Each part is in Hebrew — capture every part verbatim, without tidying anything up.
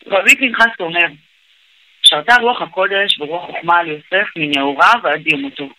רבי פנחס אומר, שרתה רוח הקודש ורוח חוכמה על יוסף מנעוריו ועד ימותו.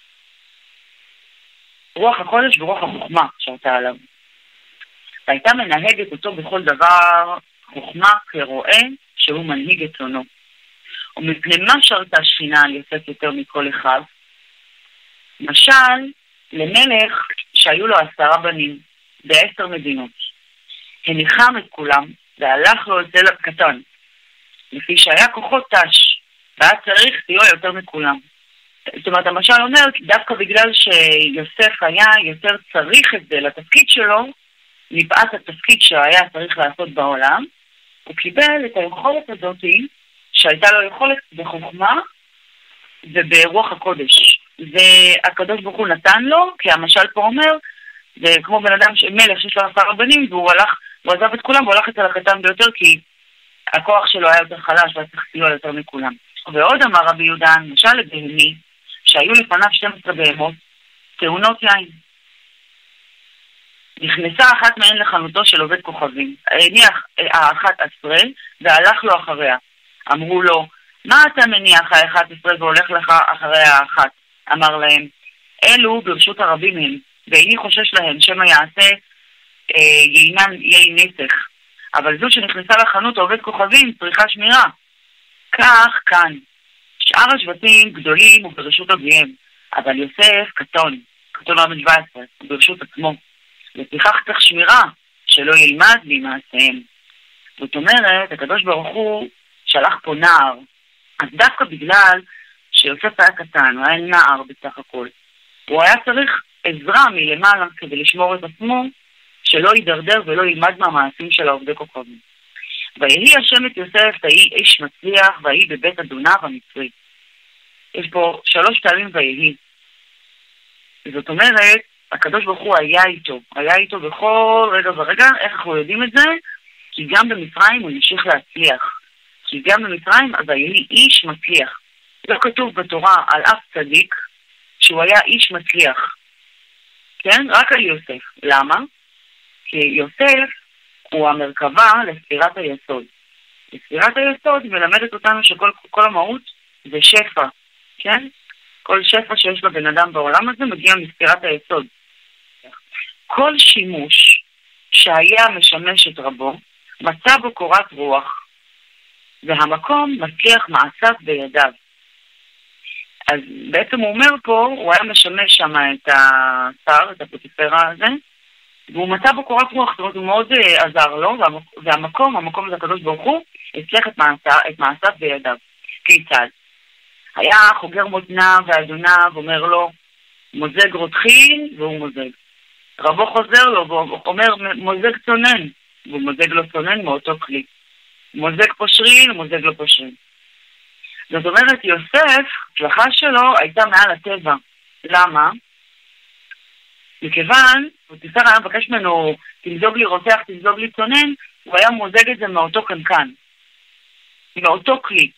רוח הקודש ורוח החוכמה שרתה עליו. והייתה מנהגת אותו בכל דבר חוכמה כרועה שהוא מנהיג את צונו. ומפני מה שרתה שכינה על יוסף יותר מכל אחד? משל למלך שהיו לו עשרה בנים בעשר מדינות. הניחם את כולם והלך לו אצל הקטן, לפי שהיה כוחות תש, והיה צריך סיוע יותר מכולם. זאת אומרת, המשל אומר, דווקא בגלל שיוסף היה יותר צריך את זה לתפקיד שלו, מפאת התפקיד שהיה צריך לעשות בעולם, הוא קיבל את היכולת הזאת שהייתה לו יכולת בחוכמה וברוח הקודש. והקדוש ברוך הוא נתן לו, כי המשל פה אומר, זה כמו בן אדם מלך שיש לו עשרה בנים, והוא הלך, הוא עזב את כולם, והוא הלך אצל הקטן ביותר, כי הכוח שלו היה יותר חלש, והיה צריך סיוע יותר מכולם. ועוד אמר רבי יהודה, משל לבהמי, שהיו לפניו שתים עשרה בהמות, תאונות יין. נכנסה אחת מהן לחנותו של עובד כוכבים, הניח האחת עשרה, והלך לו אחריה. אמרו לו, מה אתה מניח האחת עשרה והולך לך אחריה האחת? אמר להם, אלו ברשות הרבים הם, ואיני חושש להם, שמה יעשה אה, יינן יין נסך. אבל זו שנכנסה לחנות עובד כוכבים צריכה שמירה. כך כאן, שאר השבטים גדולים וברשות אביהם, אבל יוסף קטון, קטון רבן שבע עשרה, ברשות עצמו. לפיכך צריך שמירה, שלא ילמד ממעשיהם. זאת אומרת, הקדוש ברוך הוא שלח פה נער, אז דווקא בגלל שיוסף היה קטן, הוא היה נער בסך הכל, הוא היה צריך עזרה מלמעלה כדי לשמור את עצמו, שלא יידרדר ולא ילמד מהמעשים של העובדי כוכבים. ויהי השם את יוסף, ויהי איש מצליח, ויהי בבית אדוניו המצרי. יש פה שלוש פעמים ויהי. זאת אומרת, הקדוש ברוך הוא היה איתו, היה איתו בכל רגע ורגע. איך אנחנו יודעים את זה? כי גם במצרים הוא נמשיך להצליח. כי גם במצרים, אבל יהי איש מצליח. לא כתוב בתורה על אף צדיק שהוא היה איש מצליח. כן? רק על יוסף. למה? כי יוסף הוא המרכבה לספירת היסוד. לספירת היסוד מלמדת אותנו שכל כל המהות זה שפע. כן? כל שפע שיש לבן אדם בעולם הזה מגיע מספירת היסוד. כל שימוש שהיה משמש את רבו, מצא בו קורת רוח, והמקום מצליח מעשיו בידיו. אז בעצם הוא אומר פה, הוא היה משמש שם את השר, את הפוטיפרה הזה, והוא מצא בו קורת רוח, זאת אומרת, הוא מאוד uh, עזר לו, והמקום, המקום הזה הקדוש ברוך הוא, הצליח את, מעשה, את מעשיו בידיו. כיצד? היה חוגר מותניו ואדוניו, אומר לו, מוזג רותחין, והוא מוזג. רבו חוזר לו, והוא אומר, מוזג צונן, והוא מוזג לו צונן מאותו כלי. מוזג פושרין, מוזג לו פושרין. זאת אומרת, יוסף, הצלחה שלו הייתה מעל הטבע. למה? מכיוון, פוטיפר היה מבקש ממנו, תמזוג לי רוצח, תמזוג לי צונן, הוא היה מוזג את זה מאותו קנקן. מאותו כלי.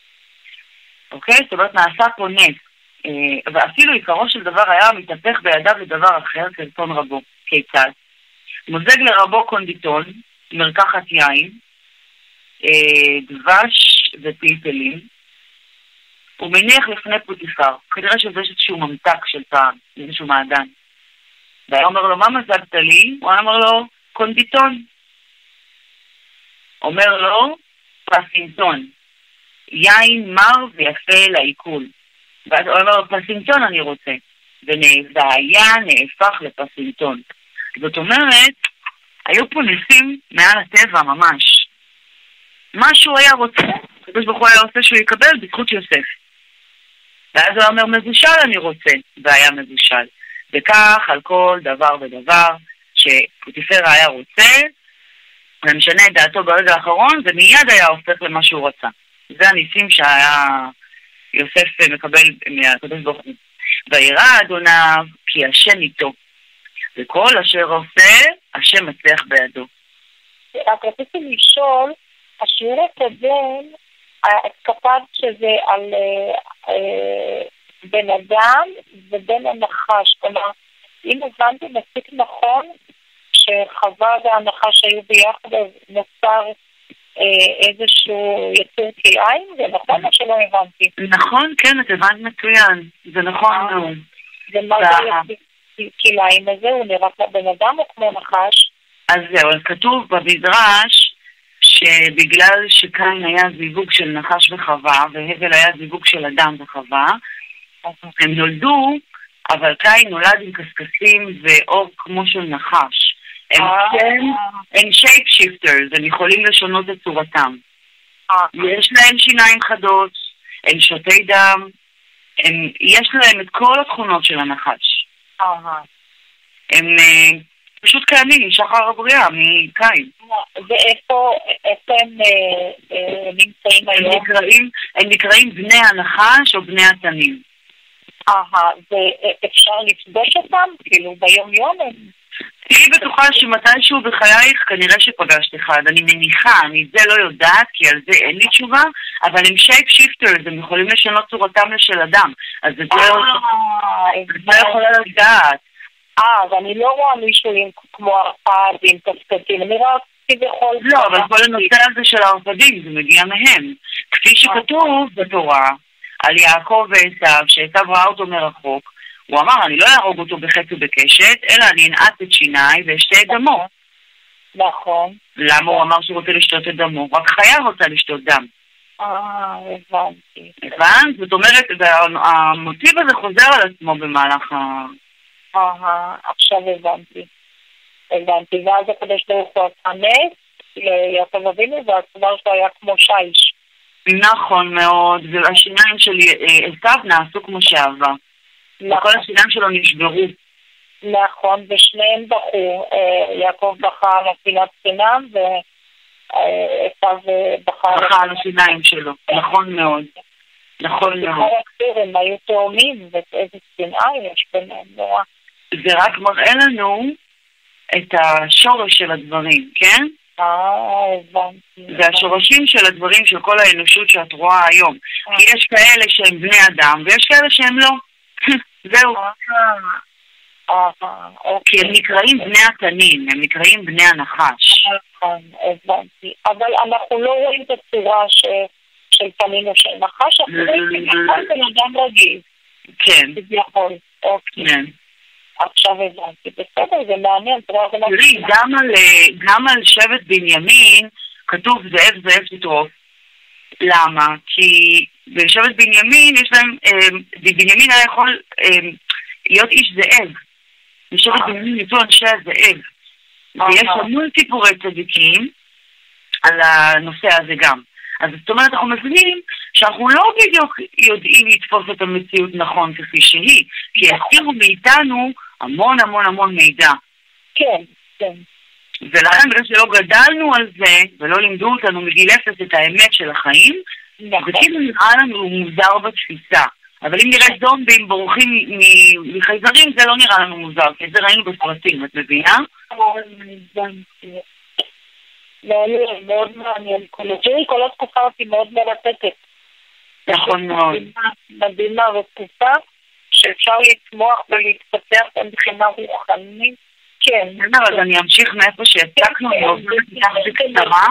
אוקיי? זאת אומרת, נעשה פה נס. ואפילו עיקרו של דבר היה מתהפך בידיו לדבר אחר, כרצון רבו. כיצד? מוזג לרבו קונדיטון, מרקחת יין, דבש ופלפלים, הוא מניח לפני פוטיפר. כנראה שזה איזשהו ממתק של פעם, איזשהו מעדן. והיה אומר לו, מה מזגת לי? הוא היה אומר לו, קונדיטון. אומר לו, פסינטון. יין מר ויפה לעיכול. ואז הוא אומר לו, פסינטון אני רוצה. והיה נהפך לפסינטון. זאת אומרת, היו פה ניסים מעל הטבע ממש. מה שהוא היה רוצה, הקדוש ברוך הוא היה רוצה שהוא יקבל בזכות יוסף. ואז הוא אומר, מבושל אני רוצה, והיה מבושל. וכך על כל דבר ודבר שפוטיפר היה רוצה, ומשנה את דעתו ברגע האחרון, ומיד היה הופך למה שהוא רצה. זה הניסים שהיה יוסף מקבל מהקדוש ברוך הוא. וירא אדוניו כי השם איתו, וכל אשר עושה, השם מצליח בידו. רק רציתי לשאול, השיעור הקודם, כתב שזה על אה, בן אדם ובן הנחש. כלומר, אם הבנתי מספיק נכון, שחווה והנחש היו ביחד, נוצר איזשהו יצור כלאיים, זה נכון או שלא הבנתי? נכון, כן, את הבנת מצוין, זה נכון מאוד. ומה זה יצור כלאיים הזה? הוא נראה כמו בן אדם או כמו נחש? אז זהו, אז כתוב במדרש שבגלל שקין היה זיווג של נחש וחווה, והבל היה זיווג של אדם וחווה, הם נולדו, אבל קין נולד עם קסקסים ואור כמו של נחש. הם, הם, הם שייפ שיפטרס, הם יכולים לשנות את צורתם. יש להם שיניים חדות, הם שותי דם, הם, יש להם את כל התכונות של הנחש. הם פשוט קיימים משחר הבריאה, מקין. ואיפה הם נמצאים היום? הם נקראים בני הנחש או בני התנים. אהה, ואפשר לפגוש אותם? כאילו ביום יום הם... תהי בטוחה שמתישהו בחייך כנראה שפגשת אחד, אני מניחה, אני זה לא יודעת, כי על זה אין לי תשובה, אבל הם שייפ שיפטרס, הם יכולים לשנות צורתם לשל אדם, אז זה לא יכולה לדעת. אה, ואני לא רואה מישהו כמו ערפד עם קסקסים, אני רואה כביכול... לא, אבל כל הנושא הזה של הערפדים, זה מגיע מהם. כפי שכתוב בתורה, על יעקב ועשיו, שעשיו ראה אותו מרחוק, הוא אמר, אני לא אהרוג אותו בחץ ובקשת, אלא אני אנעט את שיניי ואשתה את דמו. נכון. למה הוא אמר שהוא רוצה לשתות את דמו? רק חיה רוצה לשתות דם. אה, הבנתי. הבנת? זאת אומרת, המוטיב הזה חוזר על עצמו במהלך ה... אה, עכשיו הבנתי. הבנתי, ואז הקדוש ברוך הוא עשה נס ליעקב אבינו, והצוואר שלו היה כמו שיש. נכון מאוד, והשיניים של עשיו נעשו כמו שעבר. וכל השיניים שלו נשברו. נכון, ושניהם בכו. יעקב בכה על הפינת סינם, ועשיו בכה על השיניים שלו. נכון מאוד. נכון מאוד. הם היו תאומים, ואיזה שנאה יש ביניהם נורא. זה רק מראה לנו את השורש של הדברים, כן? אה, הבנתי. זה השורשים של הדברים של כל האנושות שאת רואה היום. כי יש כאלה שהם בני אדם, ויש כאלה שהם לא. זהו. כי הם נקראים בני התנין, הם נקראים בני הנחש. נכון, הבנתי. אבל אנחנו לא רואים את הצורה של תנין או של נחש, אנחנו רואים את בן אדם רגיל. כן. יכול. כן. עכשיו הבנתי. בסדר, זה מעניין. תראי, גם על שבט בנימין כתוב זאב זאב תטרוף. למה? כי בשבט בנימין יש להם, בנימין היה יכול להיות איש זאב. בשבט בנימין יצאו אנשי הזאב. ויש המון סיפורי צדיקים על הנושא הזה גם. אז זאת אומרת, אנחנו מבינים שאנחנו לא בדיוק יודעים לתפוס את המציאות נכון כפי שהיא, כי הסתירו מאיתנו המון המון המון מידע. כן, כן. ולכן בגלל שלא גדלנו על זה, ולא לימדו אותנו מגיל אפס את האמת של החיים, זה כאילו נראה לנו מוזר בתפיסה. אבל אם נראה זומבים בורחים מחייזרים, זה לא נראה לנו מוזר, כי זה ראינו בסרטים, את מבינה? מעניין, מאוד מעניין. תראי, כל התקופה אותי מאוד מרתקת. נכון מאוד. מדהימה ותקופה שאפשר לצמוח ולהתפתח מבחינה רוחנית. כן. אז אני אמשיך מאיפה שהצקנו, אני עובדת איתך בקצרה.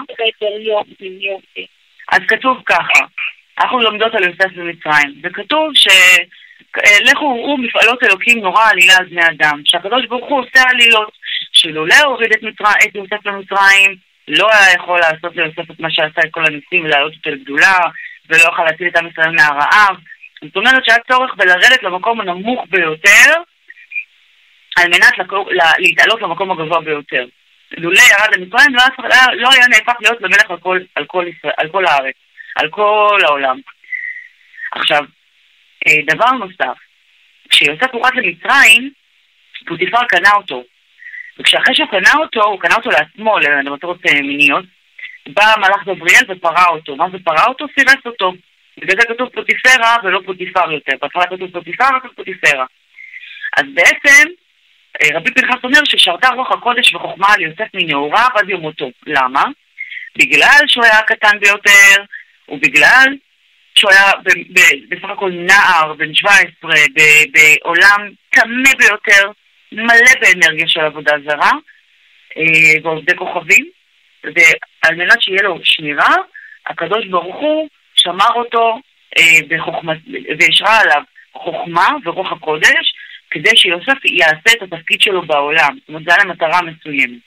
אז כתוב ככה, אנחנו לומדות על יוסף במצרים, וכתוב שלכו וראו מפעלות אלוקים נורא עלילה על בני אדם, שהקדוש ברוך הוא עושה עלילות, שלולא הוריד את, מצר... את יוסף במצרים, לא היה יכול לעשות ליוסף את מה שעשה את כל הניסים ולהעלות אותו לגדולה, ולא יכול להציל את עם ישראל מהרעב. זאת אומרת שהיה צורך בלרדת למקום הנמוך ביותר, על מנת להתעלות למקום הגבוה ביותר. לולא ירד למצרים, לא, לא היה נהפך להיות למלך על כל, על כל, ישראל, על כל הארץ, על כל העולם. עכשיו, דבר נוסף, כשיוסף הורד למצרים, פוטיפר קנה אותו. וכשאחרי שהוא קנה אותו, הוא קנה אותו לעצמו, למטרות מיניות, בא המלאך גבריאל ופרע אותו. מה זה פרע אותו? סירס אותו. בגלל זה כתוב פוטיפרה ולא פוטיפר יותר. בהתחלה כתוב פוטיפר, רק פוטיפרה. אז בעצם, רבי פנחס אומר ששרתה רוח הקודש וחוכמה על יוסף מנעוריו עד יום מותו. למה? בגלל שהוא היה הקטן ביותר, ובגלל שהוא היה בסך הכל נער, בן שבע עשרה, בעולם טמא ביותר, מלא באנרגיה של עבודה זרה, ועובדי כוכבים, על מנת שיהיה לו שמירה, הקדוש ברוך הוא שמר אותו אה, בחוכמה, והשרה עליו חוכמה ורוח הקודש, כדי שיוסף יעשה את התפקיד שלו בעולם. זאת אומרת, זה היה למטרה מסוימת.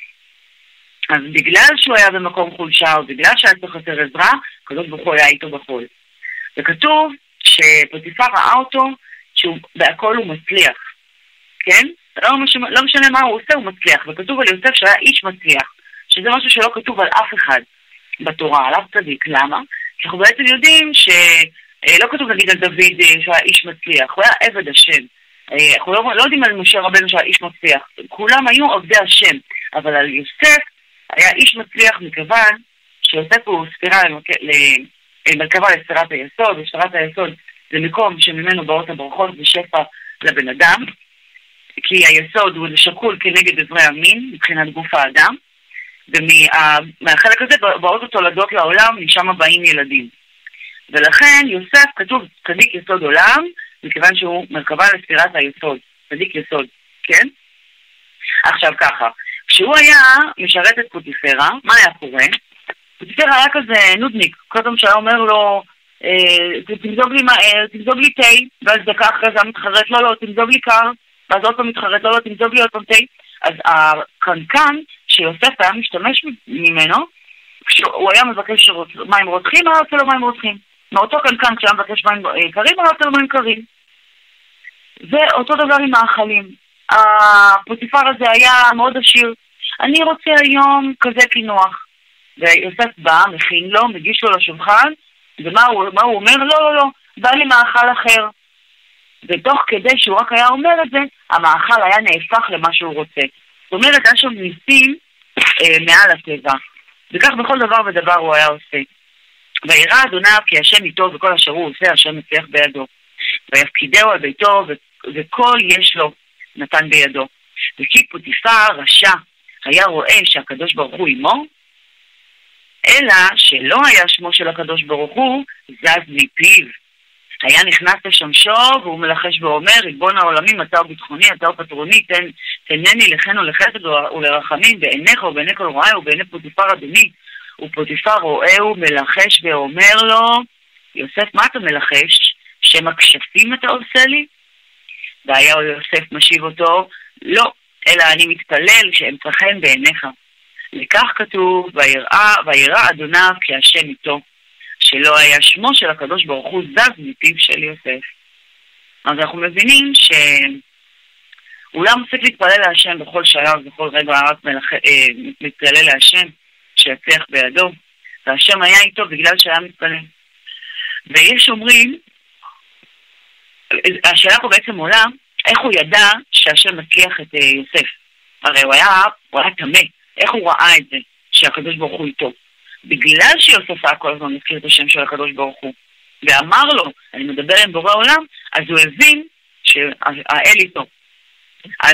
אז בגלל שהוא היה במקום חולשה, או בגלל שהיה צריך יותר עזרה, הקדוש ברוך הוא היה איתו בכל. וכתוב שפוטיפר ראה אותו, שהוא בהכל הוא מצליח. כן? לא משנה, לא משנה מה הוא עושה, הוא מצליח. וכתוב על יוסף שהיה איש מצליח, שזה משהו שלא כתוב על אף אחד בתורה, עליו צדיק. למה? כי אנחנו בעצם יודעים שלא כתוב נגיד על דוד שהיה איש מצליח, הוא היה עבד השם. אנחנו לא, לא יודעים על משה רבנו שהיה איש מצליח, כולם היו עובדי השם, אבל על יוסף היה איש מצליח מכיוון שיוסף הוא ספירה למרכבה לספירת היסוד, וספירת היסוד זה מקום שממנו באות הברכות ושפע לבן אדם, כי היסוד הוא שקול כנגד עברי המין מבחינת גוף האדם, ומהחלק הזה באות התולדות לעולם, משם באים ילדים. ולכן יוסף כתוב צדיק יסוד עולם, מכיוון שהוא מרכבה לספירת היסוד, צדיק יסוד, כן? עכשיו ככה, כשהוא היה משרת את פוטיפרה, מה היה קורה? פוטיפרה היה כזה נודניק, קודם שהיה אומר לו, תמזוג לי, תמזוג לי תה, ואז דקה אחרי זה מתחרט, לא, לא, תמזוג לי קר, ואז עוד פעם מתחרט, לא, לא, תמזוג לי עוד פעם תה. אז הקנקן שיוסף היה משתמש ממנו, כשהוא היה מבקש מים רותחים, היה עושה לו מים רותחים. מאותו קנקן כשהיה מבקש מים קרים, היה עושה לו מים קרים. ואותו דבר עם האכלים. הפוטיפר הזה היה מאוד עשיר. אני רוצה היום כזה קינוח. ויוסף בא, מכין לו, מגיש לו לשולחן, ומה הוא, מה הוא אומר? לא, לא, לא, בא לי מאכל אחר. ותוך כדי שהוא רק היה אומר את זה, המאכל היה נהפך למה שהוא רוצה. זאת אומרת, היה שם ניסים אה, מעל הטבע. וכך בכל דבר ודבר הוא היה עושה. וירא אדוניו כי השם איתו וכל אשר הוא עושה, השם מצליח בידו. ויפקידהו על ביתו וכל יש לו נתן בידו. וכי פוטיפר רשע היה רואה שהקדוש ברוך הוא עמו, אלא שלא היה שמו של הקדוש ברוך הוא זז מפיו. היה נכנס לשמשו והוא מלחש ואומר, ריבון העולמים, אתה הוא ביטחוני, אתה הוא פטרוני, תן, תנני לכן ולחסד ולרחמים בעיניך ובעיני כל רואי ובעיני פוטיפר אדוני. ופוטיפר רואה ומלחש ואומר לו, יוסף, מה אתה מלחש? שם הכשפים אתה עושה לי? והיה יוסף משיב אותו, לא, אלא אני מתפלל שאמצא חן בעיניך. לכך כתוב, וירא, וירא אדוניו כי השם איתו, שלא היה שמו של הקדוש ברוך הוא זז מפיו של יוסף. אז אנחנו מבינים שהוא לא מפסיק להתפלל להשם בכל שלב, בכל רגע, רק מלח... אה, מתפלל להשם שיצליח בידו, והשם היה איתו בגלל שהיה מתפלל. ויש אומרים, השאלה פה בעצם עולה, איך הוא ידע שהשם מצליח את יוסף? הרי הוא היה, הוא היה תמה, איך הוא ראה את זה שהקדוש ברוך הוא איתו? בגלל שיוסף היה כל הזמן מזכיר את השם של הקדוש ברוך הוא, ואמר לו, אני מדבר עם בורא עולם, אז הוא הבין שהאל איתו. אז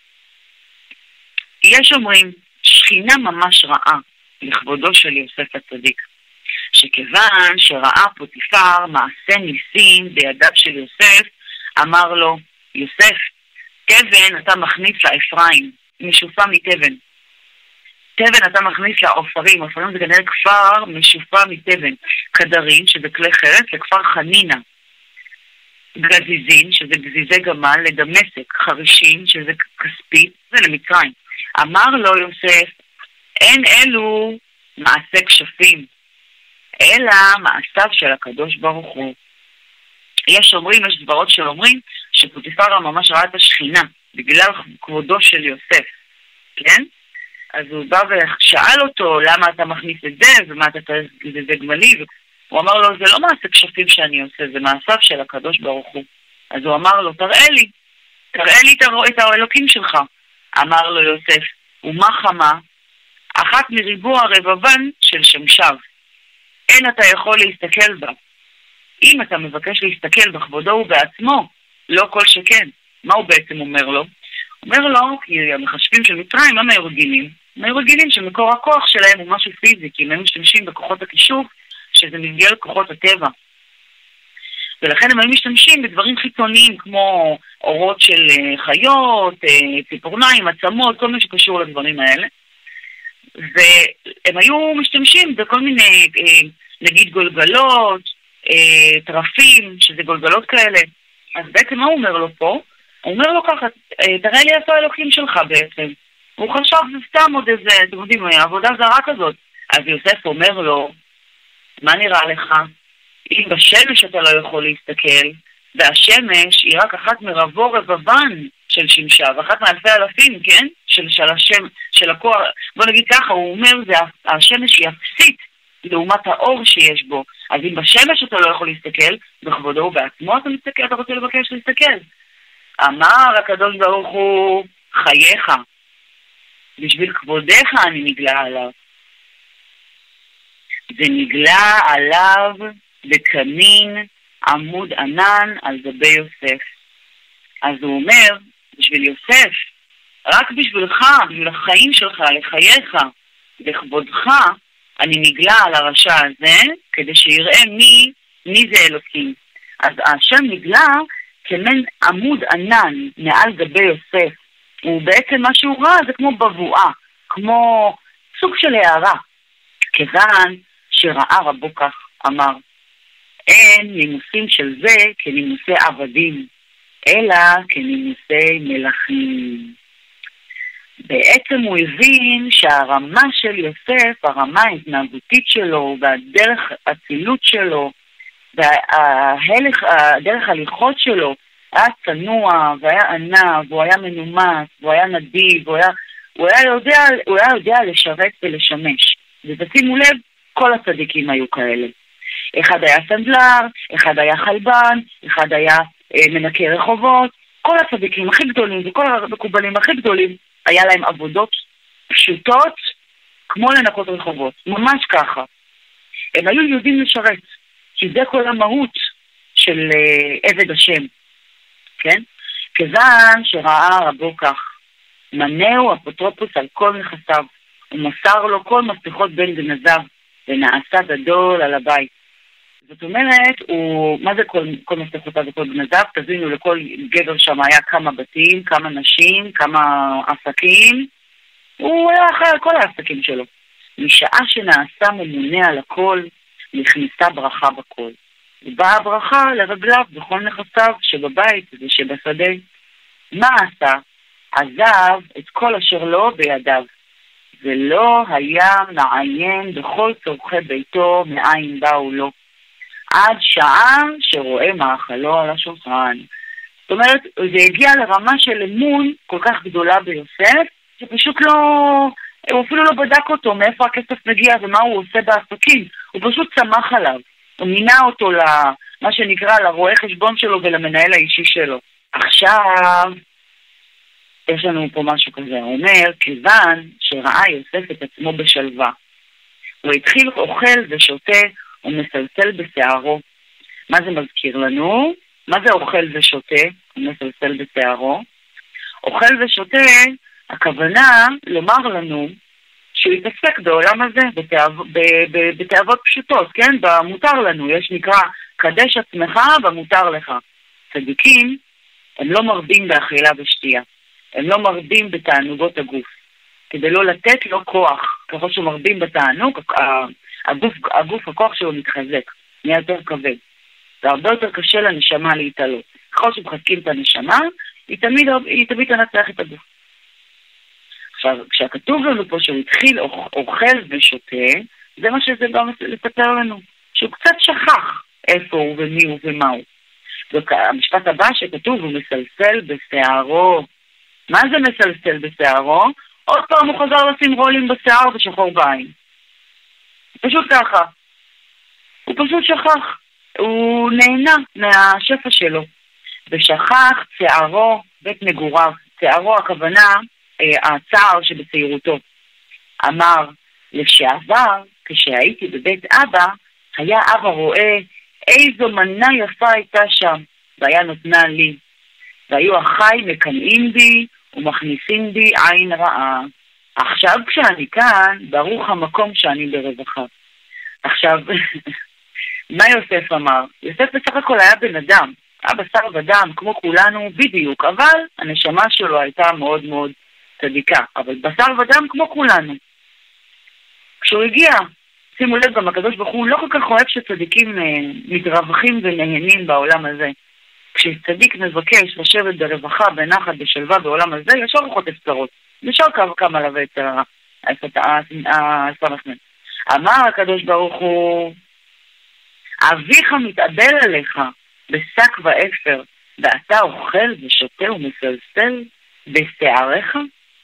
יש אומרים, שכינה ממש רעה לכבודו של יוסף הצדיק, שכיוון שראה פוטיפר מעשה ניסים בידיו של יוסף, אמר לו, יוסף, תבן אתה מכניס לאפרים, משופע מתבן. תבן אתה מכניס לעופרים, עופרים זה כנראה כפר משופע מתבן. קדרים, שזה כלי חרס, לכפר חנינה. גזיזין, שזה גזיזי גמל, לדמשק. חרישים, שזה כספית, זה למצרים. אמר לו יוסף, אין אלו מעשה כשפים, אלא מעשיו של הקדוש ברוך הוא. יש אומרים, יש דברות שאומרים, שפוטיפר ממש ראה את השכינה, בגלל כבודו של יוסף, כן? אז הוא בא ושאל אותו, למה אתה מכניס את זה, ומה אתה צריך את זה גמלי? הוא אמר לו, זה לא מעשה כשפים שאני עושה, זה מעשיו של הקדוש ברוך הוא. אז הוא אמר לו, תראה לי, תראה לי את האלוקים שלך. אמר לו יוסף, ומה חמה? אחת מריבוע רבבן של שמשיו. אין אתה יכול להסתכל בה. אם אתה מבקש להסתכל בכבודו ובעצמו, לא כל שכן. מה הוא בעצם אומר לו? אומר לו, כי המחשבים של מצרים, הם היו רגילים. הם היו רגילים שמקור הכוח שלהם הוא משהו פיזי, כי הם היו משתמשים בכוחות הכישוף, שזה מסגרת כוחות הטבע. ולכן הם היו משתמשים בדברים חיצוניים, כמו אורות של חיות, ציפורניים, עצמות, כל מה שקשור לדברים האלה. והם היו משתמשים בכל מיני, נגיד גולגלות, טרפים, שזה גולגלות כאלה. אז בעצם מה הוא אומר לו פה? הוא אומר לו ככה, תראה לי איפה האלוקים שלך בעצם. הוא חשב, זה סתם עוד איזה, אתם יודעים, עבודה זרה כזאת. אז יוסף אומר לו, מה נראה לך? אם בשמש אתה לא יכול להסתכל, והשמש היא רק אחת מרבו רבבן של שמשה, ואחת מאלפי אלפים, כן? של, של השם, של הכוח, בוא נגיד ככה, הוא אומר, זה, השמש היא אפסית לעומת האור שיש בו. אז אם בשמש אתה לא יכול להסתכל, בכבודו ובעצמו אתה מסתכל, אתה רוצה לבקש להסתכל. אמר הקדוש ברוך הוא, חייך, בשביל כבודך אני נגלה עליו. זה נגלה עליו בקמין עמוד ענן על גבי יוסף. אז הוא אומר, בשביל יוסף, רק בשבילך, בשביל החיים שלך, לחייך, לכבודך, אני נגלה על הרשע הזה, כדי שיראה מי, מי זה אלוקים. אז השם נגלה כמן עמוד ענן מעל גבי יוסף. הוא בעצם מה שהוא ראה, זה כמו בבואה, כמו סוג של הערה. כיוון שראה רבו כך אמר, אין נימוסים של זה כנימוסי עבדים, אלא כנימוסי מלכים. בעצם הוא הבין שהרמה של יוסף, הרמה ההתנהגותית שלו, והדרך הצילות שלו, והדרך הליכות שלו, היה צנוע, והיה ענב, והוא היה מנומס, והוא היה נדיב, והוא היה, הוא היה יודע, הוא היה יודע לשרת ולשמש. ותשימו לב, כל הצדיקים היו כאלה. אחד היה סנדלר, אחד היה חלבן, אחד היה אה, מנקה רחובות. כל הצדיקים הכי גדולים וכל המקובלים הכי גדולים, היה להם עבודות פשוטות, כמו לנקות רחובות. ממש ככה. הם היו יודעים לשרת, כי זה כל המהות של אה, עבד השם. כן? כיוון שראה רבו כך, מנהו אפוטרופוס על כל נכסיו, ומסר לו כל מפתחות בין גנזיו, ונעשה גדול על הבית. זאת אומרת, הוא, מה זה כל, כל מפתחותיו וכל גנזיו? תבינו, לכל גבר שם היה כמה בתים, כמה נשים, כמה עסקים. הוא היה אחראי על כל העסקים שלו. משעה שנעשה ממונה על הכל, נכנסה ברכה בכל. ובאה הברכה לרגליו בכל נכסיו שבבית ושבשדה. מה עשה? עזב את כל אשר לו בידיו. ולא היה מעיין בכל צורכי ביתו מאין באו לו. עד שעה שרואה מאכלו על השולחן. זאת אומרת, זה הגיע לרמה של אמון כל כך גדולה ביוסף, שפשוט לא, הוא אפילו לא בדק אותו מאיפה הכסף מגיע ומה הוא עושה בעסקים. הוא פשוט צמח עליו. הוא מינה אותו למה שנקרא לרואה חשבון שלו ולמנהל האישי שלו. עכשיו, יש לנו פה משהו כזה. הוא אומר, כיוון שראה יוסף את עצמו בשלווה, הוא התחיל אוכל ושותה ומסלסל בשערו. מה זה מזכיר לנו? מה זה אוכל ושותה ומסלסל בשערו? אוכל ושותה, הכוונה לומר לנו שהוא יתעסק בעולם הזה, בתאב, בתאבות פשוטות, כן? במותר לנו, יש נקרא, קדש עצמך במותר לך. צדיקים, הם לא מרבים באכילה ושתייה. הם לא מרבים בתענוגות הגוף. כדי לא לתת לו כוח. ככל שמרבים בתענוג, הגוף, הגוף הכוח שלו מתחזק. נהיה יותר כבד. זה הרבה יותר קשה לנשמה להתעלות. ככל שמחזקים את הנשמה, היא תמיד, היא תמיד תנצח את הגוף. עכשיו, כשכתוב לנו פה שהוא התחיל אוכל ושותה, זה מה שזה בא לספר לנו. שהוא קצת שכח איפה הוא ומי הוא ומה הוא. והמשפט הבא שכתוב הוא מסלסל בשערו. מה זה מסלסל בשערו? עוד פעם הוא חזר לשים רולים בשיער ושחור בעין. פשוט ככה. הוא פשוט שכח. הוא נהנה מהשפע שלו. ושכח שערו בית מגוריו. שערו הכוונה, הצער שבצעירותו. אמר, לשעבר, כשהייתי בבית אבא, היה אבא רואה איזו מנה יפה הייתה שם, והיה נותנה לי. והיו אחי מקנאים בי ומכניסים בי עין רעה. עכשיו כשאני כאן, ברוך המקום שאני ברווחה. עכשיו, מה יוסף אמר? יוסף בסך הכל היה בן אדם, היה בשר ודם, כמו כולנו בדיוק, אבל הנשמה שלו הייתה מאוד מאוד צדיקה, אבל בשר ודם כמו כולנו. כשהוא הגיע, שימו לב, גם הקדוש ברוך הוא לא כל כך אוהב שצדיקים מתרווחים ונהנים בעולם הזה. כשצדיק מבקש לשבת ברווחה, בנחת, בשלווה בעולם הזה, ישר הוא חוטף צרות. ישר קם עליו את הסמכמן. אמר הקדוש ברוך הוא, אביך מתאבל עליך בשק ואפר, ואתה אוכל ושותה ומסלסל בשעריך?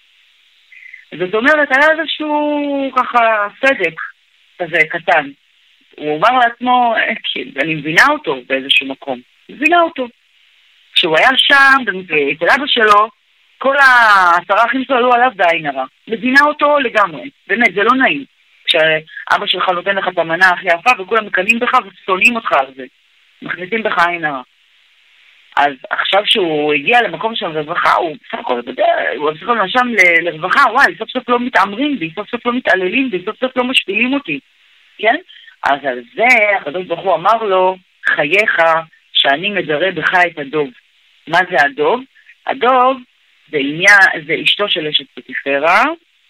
זאת אומרת, היה איזשהו ככה סדק כזה קטן. הוא אמר לעצמו, אני מבינה אותו באיזשהו מקום. מבינה אותו. כשהוא היה שם, אצל אבא שלו, כל העשרה אחים שלו עלו עליו בעין הרע. מבינה אותו לגמרי. באמת, זה לא נעים. כשאבא שלך נותן לך את המנה הכי יפה, וכולם מקנים בך ושונאים אותך על זה. מכניסים בך עין הרע. אז עכשיו שהוא הגיע למקום של רווחה, הוא בסך הכל, אתה יודע, הוא בסך הכל נשם לרווחה, וואי, סוף סוף לא מתאמרים בי, סוף סוף לא מתעללים בי, סוף סוף לא משפילים אותי. כן? אז על זה הקדוש ברוך הוא אמר לו, חייך שאני מדרה בך את הדוב. מה זה הדוב? הדוב זה עניין, זה אשתו של אשת פוטיפרה,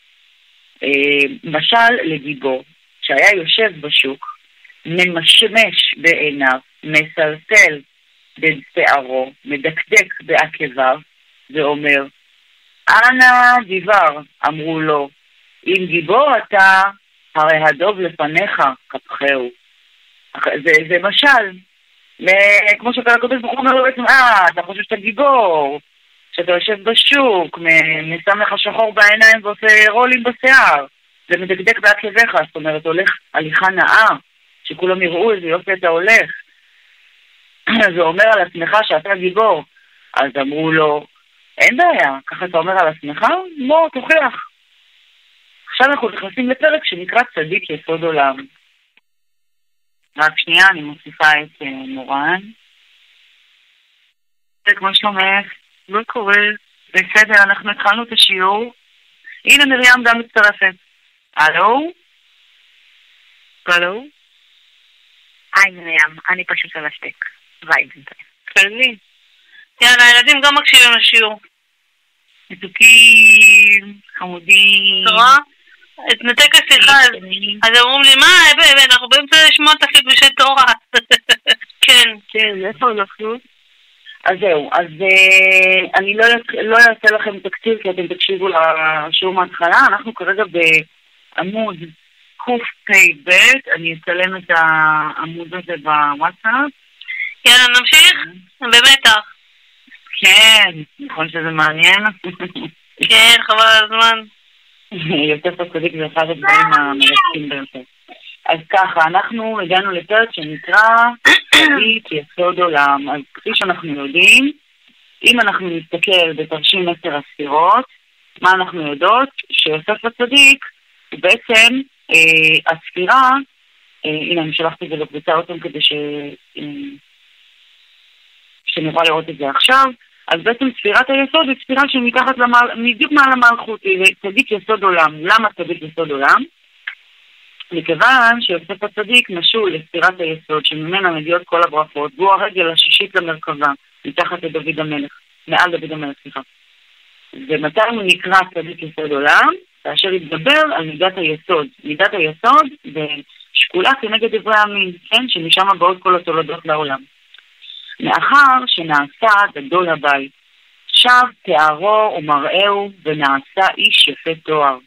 אה, משל לגיבור, שהיה יושב בשוק, ממשמש בעיניו, מסלסל בשערו, מדקדק בעקביו, ואומר, אנא דיבר, אמרו לו, אם גיבור אתה, הרי הדוב לפניך, קפחהו. זה, זה משל, כמו שכל הקדוש ברוך הוא אומר לו בעצם, אה, אתה חושב שאתה גיבור, שאתה יושב בשוק, מסם לך שחור בעיניים ועושה רולים בשיער, זה מדקדק בעקביך, זאת אומרת, הולך הליכה נאה, שכולם יראו איזה יופי אתה הולך. זה אומר על עצמך שאתה גיבור. אז אמרו לו, אין בעיה, ככה אתה אומר על עצמך? בוא, תוכיח. עכשיו אנחנו נכנסים לפרק שנקרא צדיק יסוד עולם. רק שנייה, אני מוסיפה את uh, מורן. כמו שלומך, לא קורה. בסדר, אנחנו התחלנו את השיעור. הנה מרים גם מצטרפת. הלו? הלו? היי מרים, אני פשוט על השתק. ביי בינתיים. חלי. יאללה, הילדים גם מקשיבים לשיעור. מתוקים, חמודים. תורה? את נתק השיחה, אז אומרים לי, מה, באמת, אנחנו באמצע לשמוע את החידושי תורה. כן. כן, איפה אנחנו? אז זהו, אז uh, אני לא, לא אעשה לכם תקציב כי אתם תקשיבו לשיעור מההתחלה. אנחנו כרגע בעמוד קפ"ב, אני אצלם את העמוד הזה בוואטסאפ. יאללה, נמשיך? במתח. כן, נכון שזה מעניין. כן, חבל על הזמן. יוסף הצדיק זה אחד הדברים המרתקים ביותר. אז ככה, אנחנו הגענו לפרק שנקרא צדיק יסוד עולם. אז כפי שאנחנו יודעים, אם אנחנו נסתכל בתרשים עשר הספירות, מה אנחנו יודעות? שיוסף הצדיק הוא בעצם אה, הספירה, אה, הנה אני שלחתי את זה בקבוצה אותם כדי ש... אה, שנוכל לראות את זה עכשיו. אז בעצם ספירת היסוד היא ספירה שמתחת למעל, בדיוק מעל המלכות, היא צדיק יסוד עולם. למה צדיק יסוד עולם? מכיוון שיוסף הצדיק משול לספירת היסוד שממנה מגיעות כל הברכות, והוא הרגל השישית למרכבה, מתחת לדוד המלך, מעל דוד המלך, סליחה. ומתי הוא נקרא צדיק יסוד עולם? כאשר יתגבר על מידת היסוד. מידת היסוד זה שקולה כנגד דברי המין, כן? שמשם באות כל התולדות לעולם. מאחר שנעשה גדול הבית, שב תארו ומראהו ונעשה איש יפה תואר.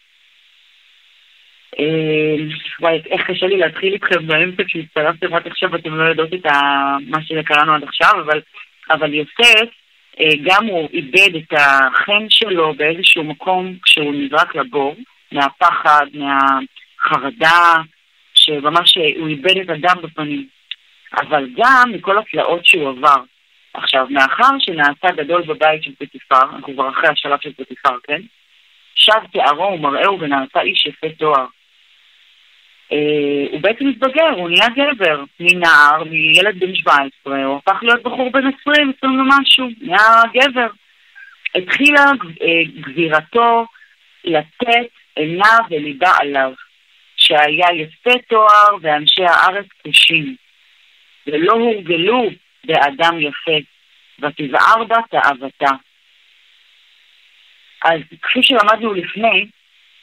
וואי, איך קשה לי להתחיל איתכם באמצע כשהצטרפתם רק עכשיו, אתם לא יודעות את מה שקראנו עד עכשיו, אבל, אבל יוסף, גם הוא איבד את החן שלו באיזשהו מקום כשהוא נזרק לבור, מהפחד, מהחרדה, שממש הוא איבד את הדם בפנים. אבל גם מכל התלאות שהוא עבר. עכשיו, מאחר שנעשה גדול בבית של פוטיפר, אנחנו כבר אחרי השלב של פוטיפר, כן? שב תארו ומראהו ונעשה איש יפה תואר. אה, הוא בעצם מתבגר, הוא נהיה גבר, מנער, מילד בן שבע עשרה, הוא הפך להיות בחור בן עשרים, עשרים ומשהו, נהיה גבר. התחילה אה, גבירתו לתת עיניו וליבה עליו, שהיה יפה תואר ואנשי הארץ קשים. ולא הורגלו באדם יפה, ותבער בה תאוותה. אז כפי שלמדנו לפני,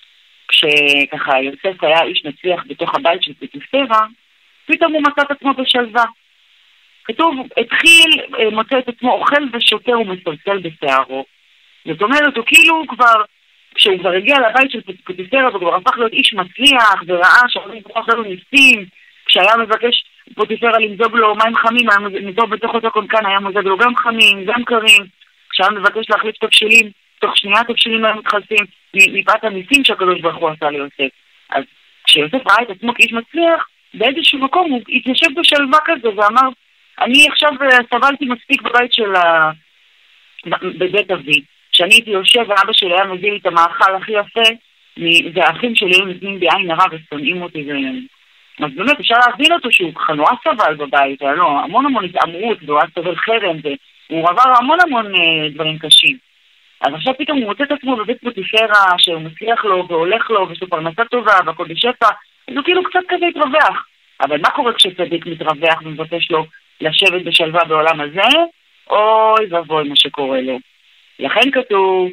כשככה יוסף היה איש מצליח בתוך הבית של פוטיפרה, פתאום הוא מצא את עצמו בשלווה. כתוב, התחיל, מוצא את עצמו אוכל ושותה ומסלסל בשערו. זאת אומרת, הוא כאילו כבר, כשהוא כבר הגיע לבית של פוטיפרה, הוא כבר הפך להיות איש מצליח, וראה שהרבים פחות לנו ניסים, כשהיה מבקש פוטיפרה למזוג לו מים חמים, היה מזוג בתוך אותו קונקן, היה מזוג לו גם חמים, גם קרים. כשהיה מבקש להחליף תבשילים, תוך שנייה תבשילים היו מתחלפים, מפאת הניסים שהקדוש ברוך הוא עשה ליוסף. אז כשיוסף ראה את עצמו כאיש מצליח, באיזשהו מקום הוא התיישב בשלווה כזה ואמר, אני עכשיו סבלתי מספיק בבית של ה... בבית אבי, שאני הייתי יושב ואבא שלי היה מביא לי את המאכל הכי יפה, והאחים שלי היו נותנים בי עין הרע ושונאים אותי. אז באמת אפשר להבין אותו שהוא ככה נורא סבל בבית, היה לו המון המון התאמרות, והוא היה סבל חרם, והוא עבר המון המון דברים קשים. אז עכשיו פתאום הוא מוצא את עצמו בבית פוטיפרה, שהוא מצליח לו והולך לו, ויש לו פרנסה טובה, והכל בשפע, אז הוא כאילו קצת כזה התרווח. אבל מה קורה כשצדיק מתרווח ומבקש לו לשבת בשלווה בעולם הזה? אוי ואבוי מה שקורה לו. לכן כתוב,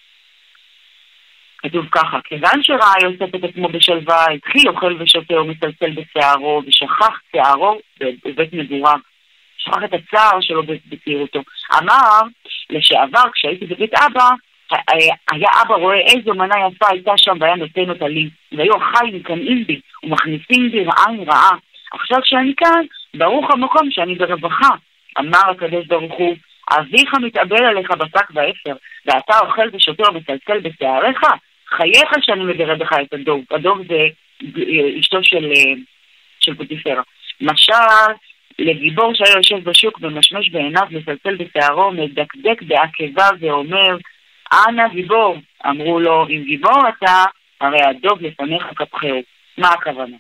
כתוב ככה, כיוון שראה יוסף את עצמו בשלווה, התחיל אוכל ושותה ומסלסל בשערו, ושכח שערו בבית מגוריו. שכח את הצער שלו בצעירותו. אמר, לשעבר, כשהייתי בבית אבא, היה אבא רואה איזו מנה יפה הייתה שם והיה נותן אותה לי. והיו החיים מקנאים בי ומכניסים בי רעה רעה. עכשיו שאני כאן, ברוך המקום שאני ברווחה. אמר הקדוש ברוך הוא, אביך מתאבל עליך בשק ואפר, ואתה אוכל ושותה ומסלסל בשעריך, חייך שאני מגרה בך את הדוב. הדוב זה אשתו של, של פוטיפרה. משל, לגיבור שהיה יושב בשוק ומשמש בעיניו מסלסל בשערו, מדקדק בעקבה ואומר, אנא גיבור. אמרו לו, אם גיבור אתה, הרי הדוב לפניך כפחהו. מה הכוונה?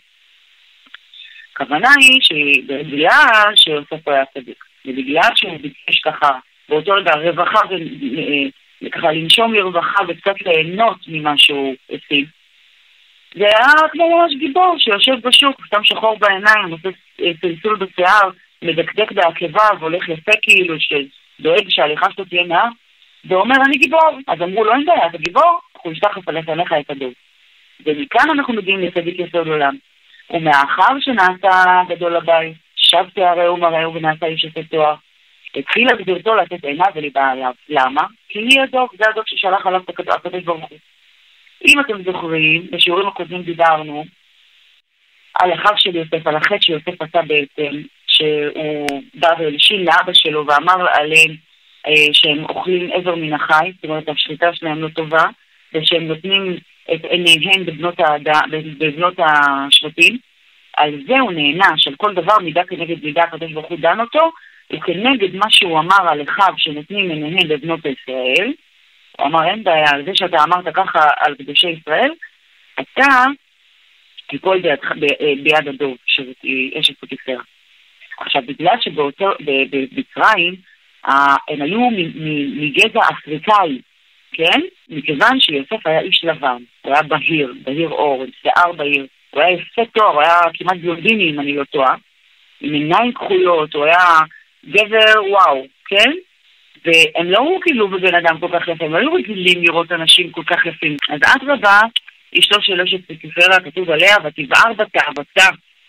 הכוונה היא שבגלל שיוסף היה צדיק, ובגלל שהוא ביקש ככה, באותו רגע רווחה וככה לנשום לרווחה וקצת ליהנות ממה שהוא השיג, זה היה כמו ממש גיבור שיושב בשוק, סתם שחור בעיניים, עושה סלסול בשיער, מדקדק בעקבה והולך יפה כאילו, שדואג שההליכה שלו תהיה נאה, ואומר אני גיבור. אז אמרו לו, אין בעיה, אתה גיבור, אנחנו נשתח לפניך את הדוב. ומכאן אנחנו מגיעים לצדיק יסוד עולם. ומאחר שנעשה גדול הבית, שב תיארהו מראהו ונעשה איש עשה תואר, התחילה גדולתו לתת עיניו וליבה עליו. למה? כי היא הדוב, זה הדוב ששלח עליו הקדוש ברוך הוא. אם אתם זוכרים, בשיעורים הקודמים דיברנו על החג של יוסף, על החטא שיוסף עשה בעצם, שהוא בא והלשין לאבא שלו ואמר עליהם אה, שהם אוכלים עבר מן החי, זאת אומרת השחיטה שלהם לא טובה, ושהם נותנים את עיניהם בבנות, העדה, בבנות השבטים. על זה הוא נהנה, של כל דבר מידה כנגד מידה הקדוש ברוך הוא דן אותו, וכנגד מה שהוא אמר על אחיו שנותנים עיניהם בבנות ישראל, הוא אמר, אין בעיה, על זה שאתה אמרת ככה על קדושי ישראל, אתה תיפול ביד, ביד הדוב, שזאת אשת פוטיפרה. עכשיו, בגלל שבמצרים הם היו מגזע אפריקאי, כן? מכיוון שיוסף היה איש לבן, הוא היה בהיר, בהיר אור, עם שיער בהיר, הוא היה יפה תואר, הוא היה כמעט בלונדיני, אם אני לא טועה, עם עיניים כחולות, הוא היה גבר וואו, כן? והם לא ראו כאילו בבן אדם כל כך יפה, הם לא היו רגילים לראות אנשים כל כך יפים. אז עד רבה, אשתו של אשת פוטיפרה, כתוב עליה, ותבער בתאוותה,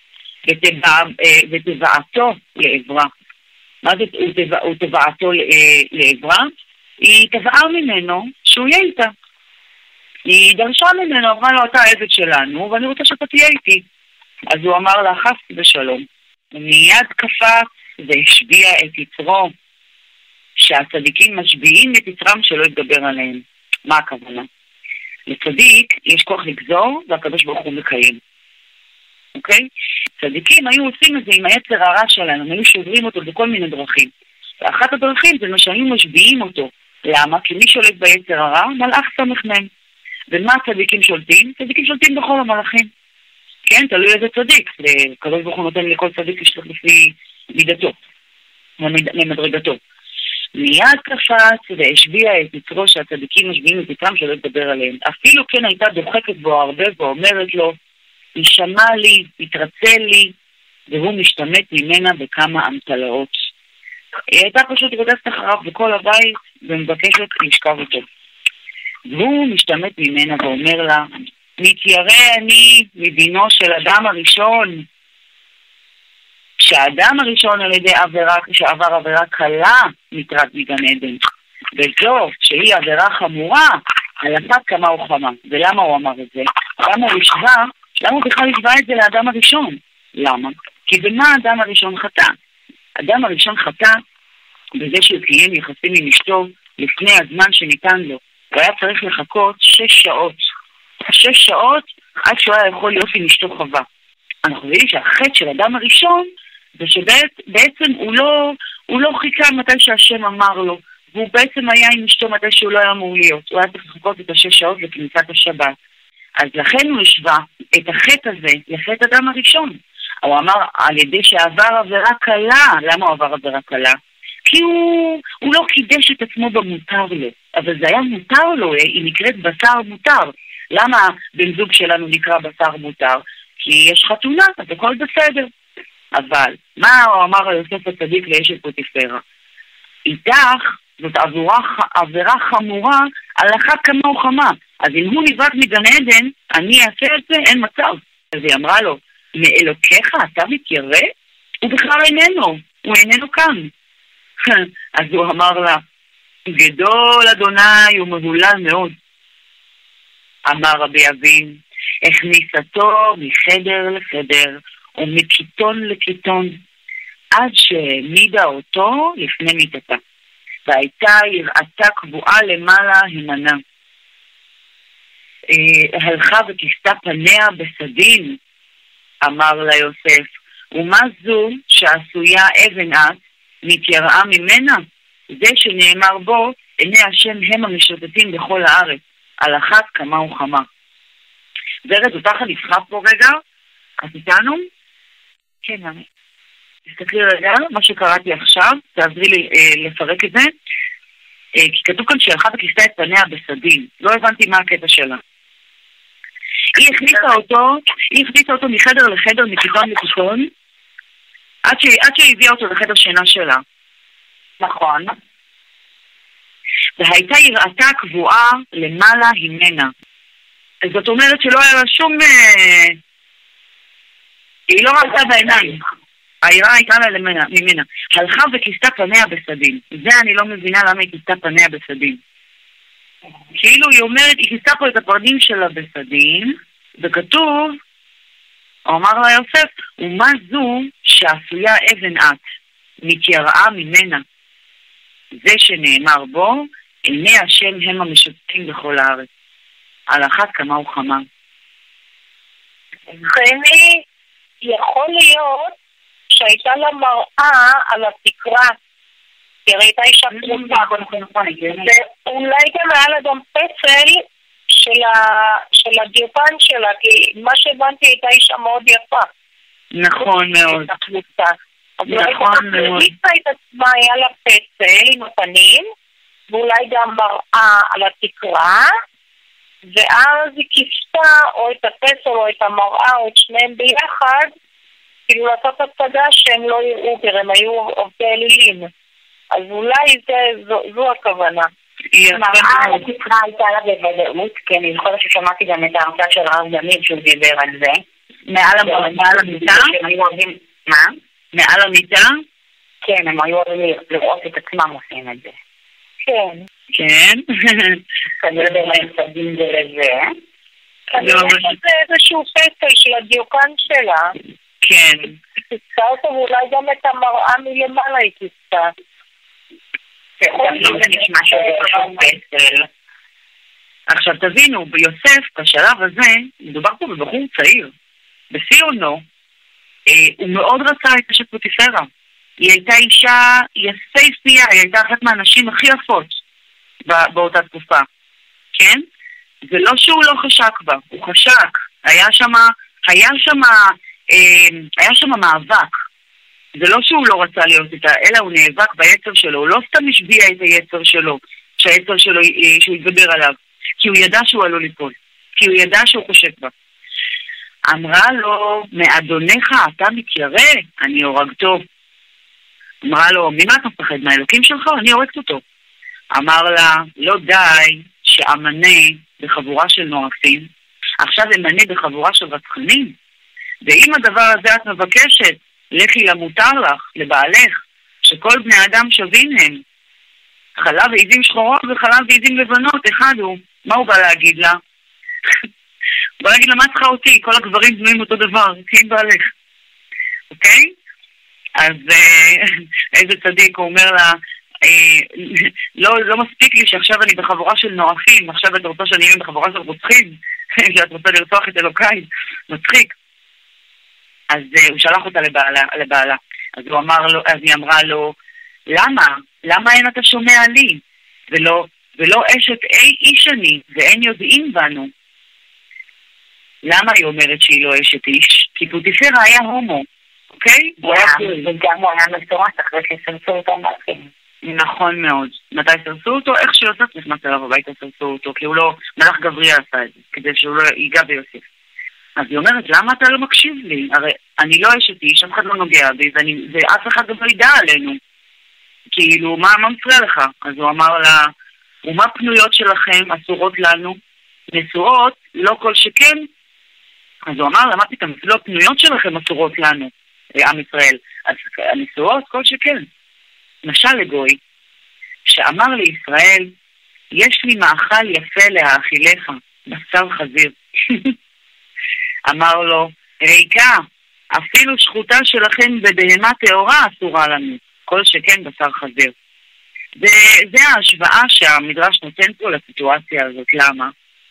ותבעתו לעברה. מה זה תבעתו לעברה? היא תבעה ממנו שהוא יהיה איתה. היא דרשה ממנו, אמרה לו, אתה העבד שלנו, ואני רוצה שאתה תהיה איתי. אז הוא אמר לה, חסי בשלום. ומיד קפץ והשביע את יצרו, שהצדיקים משביעים את יצרם שלא יתגבר עליהם. מה הכוונה? לצדיק יש כוח לגזור, והקדוש ברוך הוא מקיים. אוקיי? צדיקים היו עושים את זה עם היצר הרע שלנו, הם היו שוברים אותו בכל מיני דרכים. ואחת הדרכים זה מה שהיו משביעים אותו. למה? כי מי שולט ביצר הרע? מלאך סמך מהם. ומה הצדיקים שולטים? צדיקים שולטים בכל המלאכים. כן, תלוי איזה צדיק. הקדוש ברוך הוא נותן לכל צדיק לשלוח לפי מידתו, ממדרגתו. מיד קפץ והשביע את יצרו שהצדיקים משביעים את יצרם שלא ידבר עליהם. אפילו כן הייתה דוחקת בו הרבה ואומרת לו, ישמע לי, יתרצה לי, והוא משתמט ממנה בכמה אמתלאות. היא הייתה פשוט רודפת אחריו בכל הבית ומבקשת לשכב אותו. והוא משתמט ממנה ואומר לה, מתיירא אני מדינו של אדם הראשון, שהאדם הראשון על ידי עבירה, שעבר עבירה קלה, נטרד מגן עדן. וזו שהיא עבירה חמורה, על אחת כמה וכמה. ולמה הוא אמר את זה? למה הוא השווה? למה הוא בכלל השווה את זה לאדם הראשון? למה? כי במה האדם הראשון חטא? האדם הראשון חטא בזה שהוא קיים יחסים עם אשתו לפני הזמן שניתן לו. הוא היה צריך לחכות שש שעות. שש שעות עד שהוא היה יכול להיות עם אשתו חווה. אנחנו יודעים שהחטא של האדם הראשון זה שבעצם הוא לא, הוא לא חיכה מתי שהשם אמר לו. והוא בעצם היה עם אשתו מתי שהוא לא היה אמור להיות. הוא היה צריך לחכות את השש שעות לכניסת השבת. אז לכן הוא השווה את החטא הזה לחטא אדם הראשון. הוא אמר על ידי שעבר עבירה קלה. למה הוא עבר עבירה קלה? כי הוא, הוא לא קידש את עצמו במותר לו. אבל זה היה מותר לו, היא נקראת בשר מותר. למה בן זוג שלנו נקרא בשר מותר? כי יש חתונה, אז הכל בסדר. אבל מה הוא אמר על יוסף הצדיק לאשת פוטיפרה? איתך זאת עבירה, עבירה חמורה על אחת כמה וכמה. אז אם הוא נברק מגן עדן, אני אעשה את זה, אין מצב. אז היא אמרה לו, מאלוקיך אתה מתיירא? הוא בכלל איננו, הוא איננו כאן. אז הוא אמר לה, גדול אדוני ומהולל מאוד. אמר רבי אבין, הכניסתו מחדר לחדר ומכיתון לכיתון, עד שהעמידה אותו לפני מיטתה. והייתה יראתה קבועה למעלה הימנה. אה, הלכה וכיסתה פניה בסדין, אמר לה יוסף, ומה זו שעשויה אבן את, מתייראה ממנה? זה שנאמר בו, עיני השם הם המשוטטים בכל הארץ, על אחת כמה וכמה. ורד, אותך נפחה פה רגע? את איתנו? כן, אני. תסתכלי רגע, מה שקראתי עכשיו, תעזרי לי אה, לפרק את זה, אה, כי כתוב כאן שהלכה וכיסתה את פניה בסדין. לא הבנתי מה הקטע שלה. היא הכניסה אותו, היא הכניסה אותו מחדר לחדר, מכיתון לכיתון, עד, ש... עד שהביאה אותו לחדר שינה שלה. נכון. והייתה יראתה קבועה למעלה הימנה. זאת אומרת שלא היה לה שום... אה... היא לא ראתה בעיניים. היראה הייתה לה למנה, ממנה. הלכה וכיסתה פניה בסדין. זה אני לא מבינה למה היא כיסתה פניה בסדין. כאילו היא אומרת, היא כיסתה פה את הפרדים שלה בסדין, וכתוב, הוא אמר לה יוסף, ומה זו שעשויה אבן את, מתייראה ממנה. זה שנאמר בו, עיני השם הם המשפטים בכל הארץ. על אחת כמה וכמה. חני, יכול להיות שהייתה לה מראה על התקרה, כי הרי הייתה אישה פרוטה, ואולי גם היה לה גם פסל של הדיוקן שלה, כי מה שהבנתי הייתה אישה מאוד יפה. נכון מאוד. נכון מאוד. היא היתה את עצמה, היה לה פסל עם הפנים, ואולי גם מראה על התקרה, ואז היא כיסתה או את הפסל או את המראה או את שניהם ביחד, כאילו לעשות הצגה שהם לא יראו, כי הם היו עובדי אלילים. אז אולי זה, זו, זו הכוונה. מראה על התקרה הייתה לה בוודאות, כי אני זוכרת ששמעתי גם את ההרצאה של הרב דמיר שהוא דיבר על זה. מעל המיטה? מה? מעל המיטה? כן, הם היו אוהבים לראות את עצמם עושים את זה. כן. כן. כנראה בהם סדים זה לזה. כנראה שזה איזשהו פסל של הדיוקן שלה. כן. היא כיסתה אותו ואולי גם את המראה מלמעלה היא כיסתה. זה נשמע שזה פשוט פסל. עכשיו תבינו, ביוסף, בשלב הזה, מדובר פה בבחור צעיר. בסיונו, הוא מאוד רצה את אשת פוטיפרה. היא הייתה אישה יפהפייה, היא הייתה אחת מהנשים הכי יפות באותה תקופה, כן? זה לא שהוא לא חשק בה, הוא חשק. היה שם, היה שם, היה שם מאבק. זה לא שהוא לא רצה להיות איתה, אלא הוא נאבק ביצר שלו. הוא לא סתם השביע את היצר שלו, שהיצר שלו, שהוא יתגבר עליו. כי הוא ידע שהוא עלול ליפול. כי הוא ידע שהוא חושק בה. אמרה לו, מאדונך אתה מתיירא? אני הורגתו. אמרה לו, ממה אתה מפחד? מהאלוקים שלך? אני הורגת אותו. אמר לה, לא די שאמנה בחבורה של נואפים, עכשיו אמנה בחבורה של רצחנים? ואם הדבר הזה את מבקשת, לכי למותר לך, לבעלך, שכל בני אדם שווים הם. חלב ועיזים שחורות וחלב ועיזים לבנות, אחד הוא. מה הוא בא להגיד לה? בוא להגיד לה, מה צריכה אותי? כל הגברים בנויים אותו דבר, כי אם בעלך. אוקיי? אז איזה צדיק, הוא אומר לה, לא, לא מספיק לי שעכשיו אני בחבורה של נואפים, עכשיו את רוצה שאני אהיה בחבורה של רוצחים, שאת רוצה לרצוח את אלוקיי, מצחיק. אז הוא שלח אותה לבעלה, לבעלה. אז הוא אמר לו, אז היא אמרה לו, למה? למה אין אתה שומע לי? ולא, ולא אשת אי איש אני, ואין יודעים בנו. למה היא אומרת שהיא לא אשת איש? כי פוטיפרה היה הומו, אוקיי? וגם הוא היה מסורס אחרי שסרסו אותו מהחיים. נכון מאוד. מתי סרסו אותו? איך שיוסף נכנס אליו הביתה סרסו אותו, כי הוא לא, מלאך גבריאל עשה את זה, כדי שהוא לא ייגע ביוסף. אז היא אומרת, למה אתה לא מקשיב לי? הרי אני לא אשת איש, אף אחד לא נוגע בי, ואני, ואף אחד גם לא ידע עלינו. כאילו, מה, מה מפריע לך? אז הוא אמר לה, ומה פנויות שלכם אסורות לנו? נשואות, לא כל שכן. אז הוא אמר לה, מה פתאום, אפילו הפנויות שלכם אסורות לנו, עם ישראל. אז הנשואות, כל שכן. משל לגוי, שאמר לישראל, יש לי מאכל יפה להאכילך, בשר חזיר. אמר לו, ריקה, אפילו שחוטה שלכם בבהמה טהורה אסורה לנו, כל שכן בשר חזיר. זה ההשוואה שהמדרש נותן פה לסיטואציה הזאת. למה?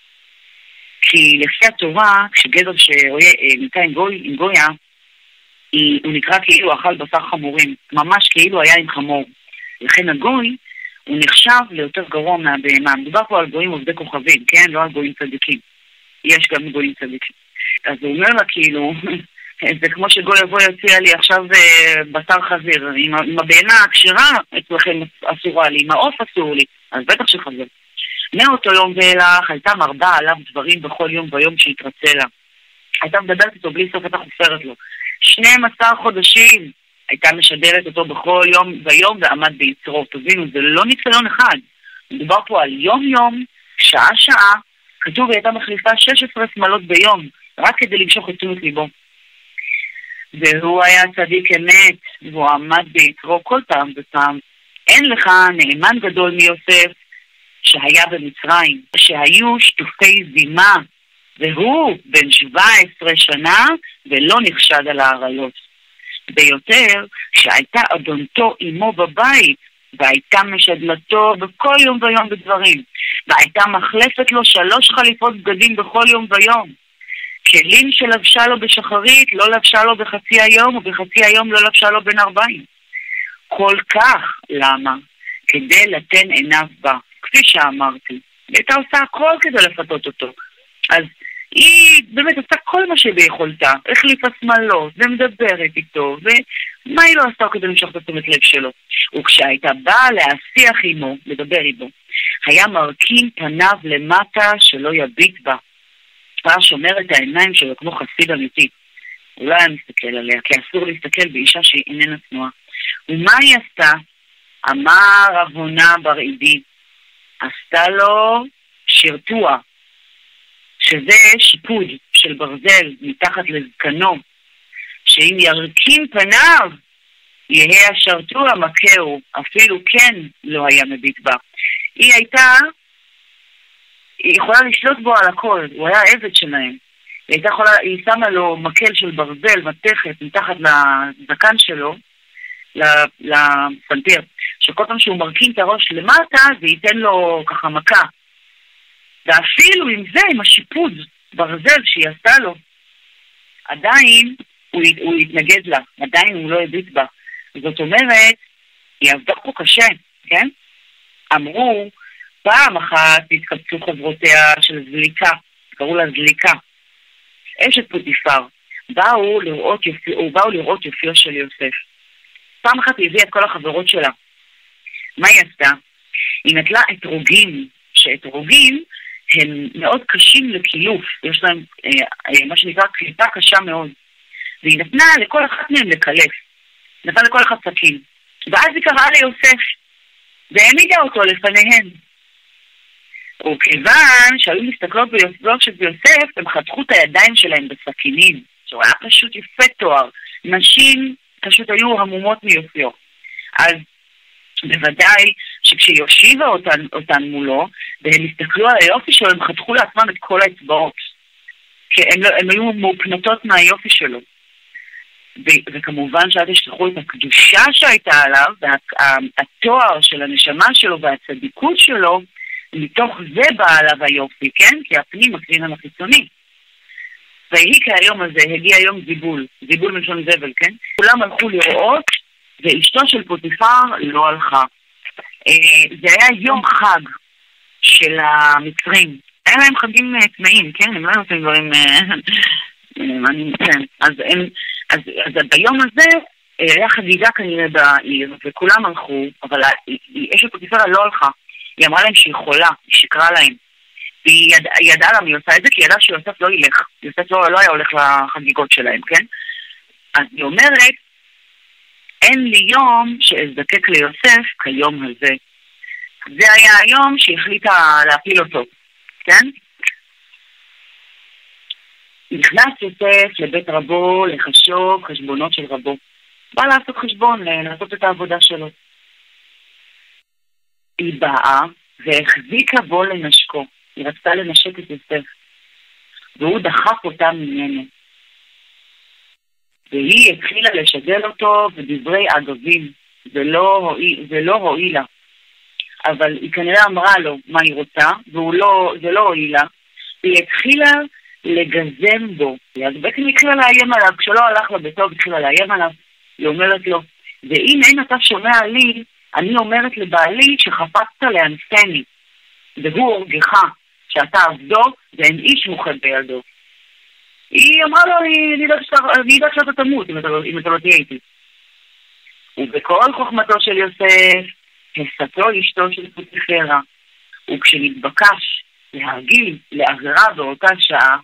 כי לפי התורה, כשגבר שנמצא עם גוי, עם גויה, הוא נקרא כאילו אכל בשר חמורים, ממש כאילו היה עם חמור. לכן הגוי הוא נחשב ליותר גרוע מהבהמה. מדובר פה על גויים עובדי כוכבים, כן? לא על גויים צדיקים. יש גם גויים צדיקים. אז הוא אומר לה כאילו, זה כמו שגוי יבוא יציע לי עכשיו בשר חזיר, עם, עם הבהמה הכשרה אצלכם אסורה לי, עם העוף אסור לי, אז בטח שחזיר. מאותו יום ואילך הייתה מרבה עליו דברים בכל יום ויום שהתרצה לה. הייתה מדברת איתו בלי סוף, הייתה חופרת לו. שנים עשר חודשים הייתה משדרת אותו בכל יום ויום ועמד ביצרו. תבינו, זה לא ניסיון אחד. מדובר פה על יום יום, שעה שעה, כתוב היא הייתה מחליפה שש עשרה שמלות ביום, רק כדי למשוך את תשומת ליבו. והוא היה צדיק אמת, והוא עמד ביצרו כל פעם ופעם. אין לך נאמן גדול מיוסף שהיה במצרים, שהיו שטופי זימה, והוא בן שבע עשרה שנה ולא נחשד על העריות. ביותר שהייתה אדונתו עמו בבית, והייתה משדלתו בכל יום ויום בדברים, והייתה מחלפת לו שלוש חליפות בגדים בכל יום ויום. כלים שלבשה לו בשחרית לא לבשה לו בחצי היום, ובחצי היום לא לבשה לו בין ארבעים. כל כך, למה? כדי לתן עיניו בה, כפי שאמרתי. הייתה עושה הכל כדי לפתות אותו. אז היא באמת עושה כל מה שביכולתה, החליפה שמאלות, ומדברת איתו, ומה היא לא עשתה כדי למשוך את תשומת לב שלו. וכשהייתה באה להשיח עמו, לדבר איתו, היה מרכין פניו למטה שלא יביט בה. היה שומר את העיניים שלו כמו חסיד אמיתי. הוא לא היה מסתכל עליה, כי אסור להסתכל באישה שהיא איננה צנועה. ומה היא עשתה? אמר רב הונא בר עידי, עשתה לו שרתוע, שזה שיפוד של ברזל מתחת לזקנו, שאם ירקים פניו, יהיה השרתוע מכהו, אפילו כן לא היה מביט בה. היא הייתה, היא יכולה לשלוט בו על הכל, הוא היה עבד שלהם. היא, הייתה יכולה, היא שמה לו מקל של ברזל, מתכת, מתחת לזקן שלו, לפנתר, שכל פעם שהוא מרכין את הראש למטה, זה ייתן לו ככה מכה. ואפילו עם זה, עם השיפוד ברזל שהיא עשתה לו, עדיין הוא, הוא התנגד לה, עדיין הוא לא הביט בה. זאת אומרת, היא עבדה פה קשה, כן? אמרו, פעם אחת התקבצו חברותיה של זליקה, קראו לה זליקה, אשת פוטיפר, באו לראות, יופי, באו לראות יופיו של יוסף. פעם אחת היא הביאה את כל החברות שלה. מה היא עשתה? היא נטלה אתרוגים, שאתרוגים הם מאוד קשים לקילוף, יש להם אה, מה שנקרא קליפה קשה מאוד, והיא נתנה לכל אחת מהם לקלף, נתנה לכל אחד סכין, ואז היא קראה ליוסף, והעמידה אותו לפניהם. וכיוון שהיו מסתכלות ביוסף של יוסף, הם חתכו את הידיים שלהם בסכינים, שהוא היה פשוט יפה תואר. נשים פשוט היו המומות מיופיו. אז בוודאי שכשיושיבה אותן, אותן מולו, והם הסתכלו על היופי שלו, הם חתכו לעצמם את כל האצבעות. כי הם, לא, הם היו מאופנתות מהיופי שלו. ו- וכמובן שעד השתכחו את הקדושה שהייתה עליו, והתואר של הנשמה שלו והצדיקות שלו, מתוך זה בא עליו היופי, כן? כי הפנים מקרין על החיצוני. והיא כהיום הזה, הגיע יום זיבול, זיבול מלשון זבל, כן? כולם הלכו לראות, ואשתו של פוטיפר לא הלכה. זה היה יום חג של המצרים. היה להם חגים טמאים, כן? הם לא עושים דברים... כן. אז, הם, אז, אז ביום הזה היה חגיגה כנראה בעיר, וכולם הלכו, אבל אשת פוטיפר לא הלכה. היא אמרה להם שהיא חולה, היא שקרה להם. היא יד, ידעה לה מי עושה את זה, כי היא ידעה שיוסף לא ילך. יוסף לא, לא היה הולך לחגיגות שלהם, כן? אז היא אומרת, אין לי יום שאזדקק ליוסף כיום הזה. זה היה היום שהיא החליטה להפיל אותו, כן? נכנס יוסף לבית רבו לחשוב חשבונות של רבו. בא לעשות חשבון, לעשות את העבודה שלו. היא באה והחזיקה בו לנשקו. היא רצתה לנשק את יוסף. והוא דחף אותה ממנו. והיא התחילה לשדל אותו בדברי אגבים. ולא, ולא הועילה. אבל היא כנראה אמרה לו מה היא רוצה, וזה לא הועילה. והיא התחילה לגזם בו. אז בעצם היא התחילה לאיים עליו. כשלא הלך לביתו, היא התחילה לאיים עליו. היא אומרת לו, ואם אין אתה שומע לי, אני אומרת לבעלי שחפצת לאנסני, והוא הורגך, שאתה עבדו, ואין איש מוחד בידו. היא אמרה לו, אני יודעת שאתה תמות, אם אתה לא תהיה איתי. ובכל חוכמתו של יוסף, הסתו אשתו של פוטיפרה, וכשנתבקש להרגיל לעבירה באותה שעה,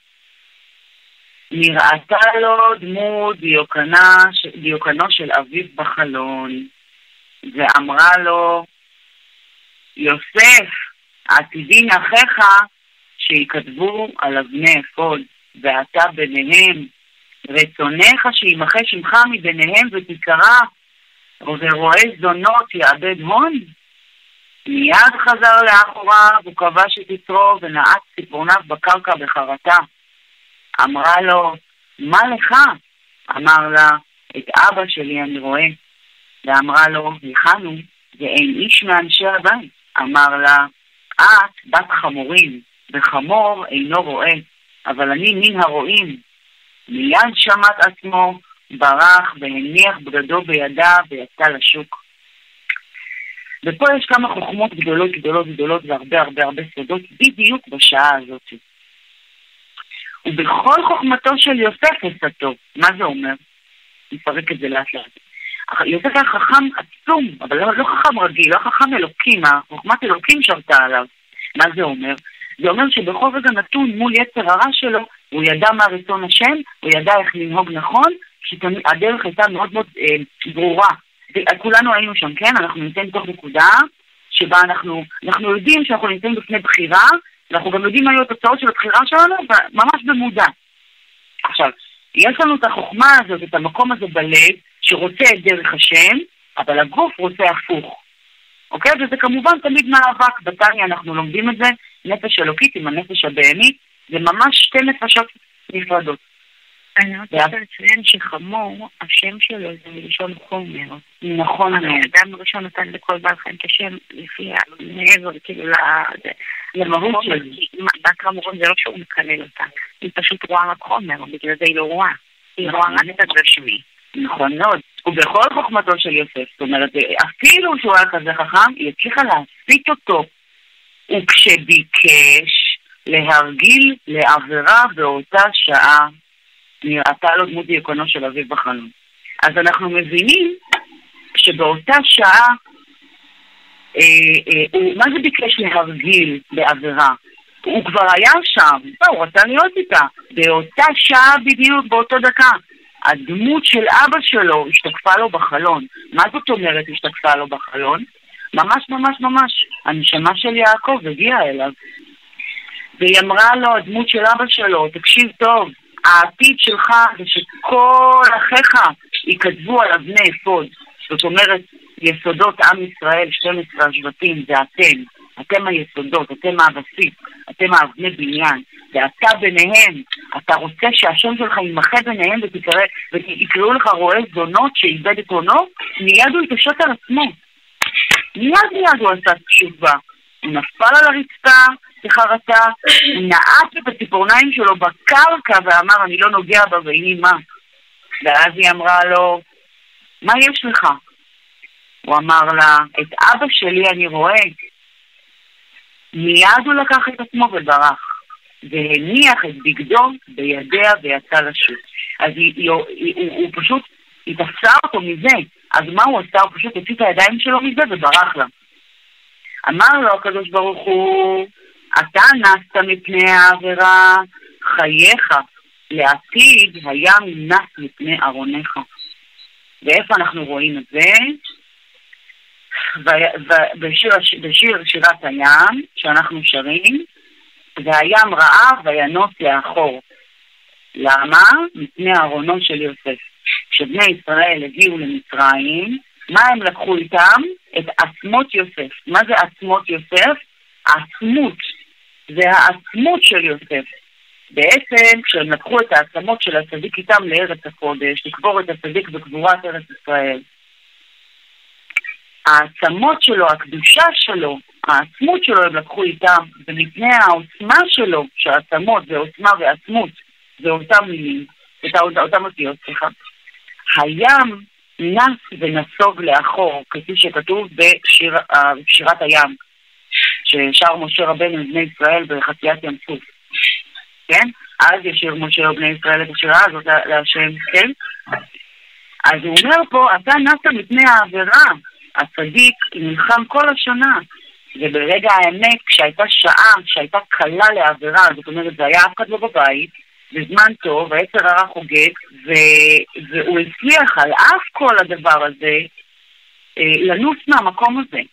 נראתה לו דמות דיוקנה, דיוקנו של אביו בחלון, ואמרה לו, יוסף, עתידין אחיך שיקדבו על אבני אפוד, ואתה ביניהם, רצונך שימחה שמך מביניהם ותקרא, ורואה זונות יאבד הון. מיד חזר לאחוריו, הוא כבש את יצרו ונעץ ציפורניו בקרקע בחרטה. אמרה לו, מה לך? אמר לה, את אבא שלי אני רואה. ואמרה לו, היכנו, ואין איש מאנשי הבית. אמר לה, את בת חמורים, וחמור אינו רואה, אבל אני מן הרואים. מיד שמט עצמו, ברח והניח בגדו בידה ויצא לשוק. ופה יש כמה חוכמות גדולות גדולות גדולות והרבה הרבה הרבה סודות בדיוק בשעה הזאת. ובכל חוכמתו של יוסף עשתו. מה זה אומר? נפרק את זה לאט לאט. יוסף היה חכם עצום, אבל לא, לא חכם רגיל, לא חכם אלוקים, החוכמת אלוקים שרתה עליו. מה זה אומר? זה אומר שבכל רגע נתון מול יצר הרע שלו, הוא ידע מה רצון השם, הוא ידע איך לנהוג נכון, שהדרך הייתה מאוד מאוד אה, ברורה. כולנו היינו שם, כן? אנחנו נמצאים בתוך נקודה שבה אנחנו, אנחנו יודעים שאנחנו נמצאים בפני בחירה, ואנחנו גם יודעים מה היו התוצאות של הבחירה שלנו, ממש במודע. עכשיו, יש לנו את החוכמה הזאת, את המקום הזה בלב, שרוצה את דרך השם, אבל הגוף רוצה הפוך. אוקיי? וזה כמובן תמיד מאבק. בתניא אנחנו לומדים את זה, נפש אלוקית עם הנפש הבהמית, זה ממש שתי נפשות נפרדות. אני רוצה לציין שחמור, השם שלו זה מלשון חומר. נכון. האדם הראשון נתן לכל בעל חיים כשם לפי מעבר, כאילו למהות שלו. בת חמורים זה לא שהוא מקלל אותה, היא פשוט רואה רק חומר, בגלל זה היא לא רואה. היא רואה רק את הגשמי. נכון מאוד. ובכל חוכמתו של יוסף, זאת אומרת, אפילו שהוא היה כזה חכם, היא הצליחה להסיט אותו. וכשביקש להרגיל לעבירה באותה שעה, נראתה לו דמות דיוקנו של אביו בחלון. אז אנחנו מבינים שבאותה שעה, אה, אה, הוא, מה זה ביקש להרגיל בעבירה? הוא כבר היה שם, הוא רצה להיות איתה. באותה שעה בדיוק, באותו דקה, הדמות של אבא שלו השתקפה לו בחלון. מה זאת אומרת השתקפה לו בחלון? ממש ממש ממש. הנשמה של יעקב הגיעה אליו. והיא אמרה לו, הדמות של אבא שלו, תקשיב טוב, העתיד שלך זה שכל אחיך ייכתבו על אבני אפוד. זאת אומרת, יסודות עם ישראל, שתים עשרה השבטים, זה אתם. אתם היסודות, אתם הבסיס, אתם האבני בניין, ואתה ביניהם. אתה רוצה שהשם שלך יימחה ביניהם ותקרא, ויקראו לך רואה זונות שאיבד את עונו, מיד הוא יתעשת על עצמו. מיד מיד הוא עשה תשובה. הוא נפל על הרצפה, שחרתה, הוא נעט את הציפורניים שלו בקרקע ואמר, אני לא נוגע בה, והיא מה? ואז היא אמרה לו, מה יש לך? הוא אמר לה, את אבא שלי אני רואה. מיד הוא לקח את עצמו וברח, והניח את בגדו בידיה ויצא לשוט. אז היא, היא, היא, הוא, הוא פשוט התפסה אותו מזה. אז מה הוא עשה? הוא פשוט הוציא את הידיים שלו מזה וברח לה. אמר לו הקדוש ברוך הוא, אתה נסת מפני העבירה, חייך לעתיד היה נס מפני ארונך. ואיפה אנחנו רואים את זה? בשיר, בשיר שירת הים שאנחנו שרים, והים רעב וינוס לאחור. למה? מפני ארונו של יוסף. כשבני ישראל הגיעו למצרים, מה הם לקחו איתם? את עצמות יוסף. מה זה עצמות יוסף? עצמות. זה העצמות של יוסף. בעצם כשהם לקחו את העצמות של הצדיק איתם לארץ הקודש, לקבור את הצדיק בקבורת ארץ ישראל, העצמות שלו, הקדושה שלו, העצמות שלו הם לקחו איתם, ומפני העוצמה שלו, שהעצמות זה עוצמה ועצמות, זה אותם מילים, את אותם אותיות, סליחה. הים נס ונסוג לאחור, כפי שכתוב בשיר, בשירת הים, ששר משה רבנו לבני ישראל בחציית ים סוף. כן? אז ישיר משה ובני ישראל את השירה הזאת להשם, כן? אז הוא אומר פה, אתה נסת מפני העבירה, הצדיק נלחם כל השנה, וברגע האמת, כשהייתה שעה, כשהייתה קלה לעבירה, זאת אומרת, זה היה אף אחד לא בבית, בזמן טוב, היצר הרע חוגג, ו- והוא הצליח על אף כל הדבר הזה, לנוס מהמקום הזה,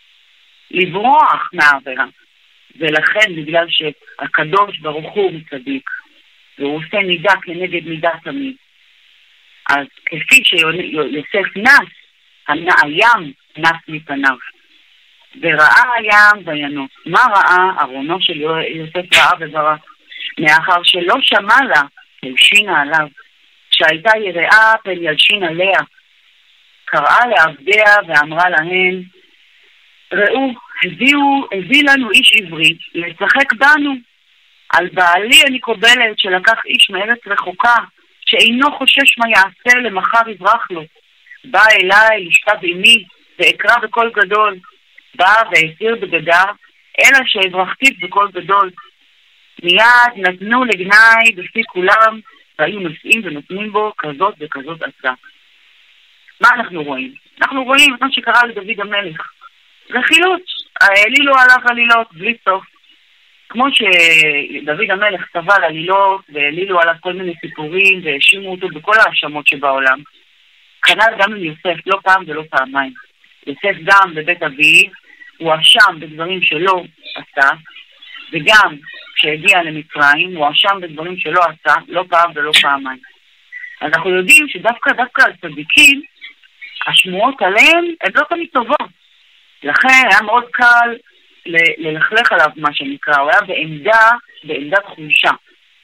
לברוח מהעבירה. ולכן, בגלל שהקדוש ברוך הוא מצדיק, והוא עושה מידה כנגד מידה תמיד, אז כפי שיוסף נס, הים נס מפניו, וראה הים וינוס. מה ראה? ארונו של יוסף ראה וברא, מאחר שלא שמע לה, הלשינה עליו, שהייתה יראה פן ילשין עליה, קראה לעבדיה ואמרה להם, ראו, הביאו, הביא לנו איש עברי לשחק בנו. על בעלי אני קובלת שלקח איש מארץ רחוקה, שאינו חושש מה יעשה למחר יברח לו. בא אליי לשכב עמי ואקרא בקול גדול. בא והסיר בגדה, אלא שהברחתית בקול גדול. מיד נתנו לגנאי בפי כולם, והיו נושאים ונותנים בו כזאת וכזאת עשה. מה אנחנו רואים? אנחנו רואים את מה שקרה לדוד המלך. רכילות, העלילו עליו עלילות, בלי סוף. כמו שדוד המלך סבל עלילות, והעלילו עליו כל מיני סיפורים, והאשימו אותו בכל האשמות שבעולם. כנ"ל גם עם יוסף, לא פעם ולא פעמיים. יוסף גם בבית אביו, הוא אשם בדברים שלא עשה, וגם כשהגיע למצרים, הוא אשם בדברים שלא עשה, לא פעם ולא פעמיים. אנחנו יודעים שדווקא דווקא על צדיקים, השמועות עליהם הן לא תמיד טובות. לכן היה מאוד קל ללכלך עליו מה שנקרא, הוא היה בעמדה, בעמדת חולשה.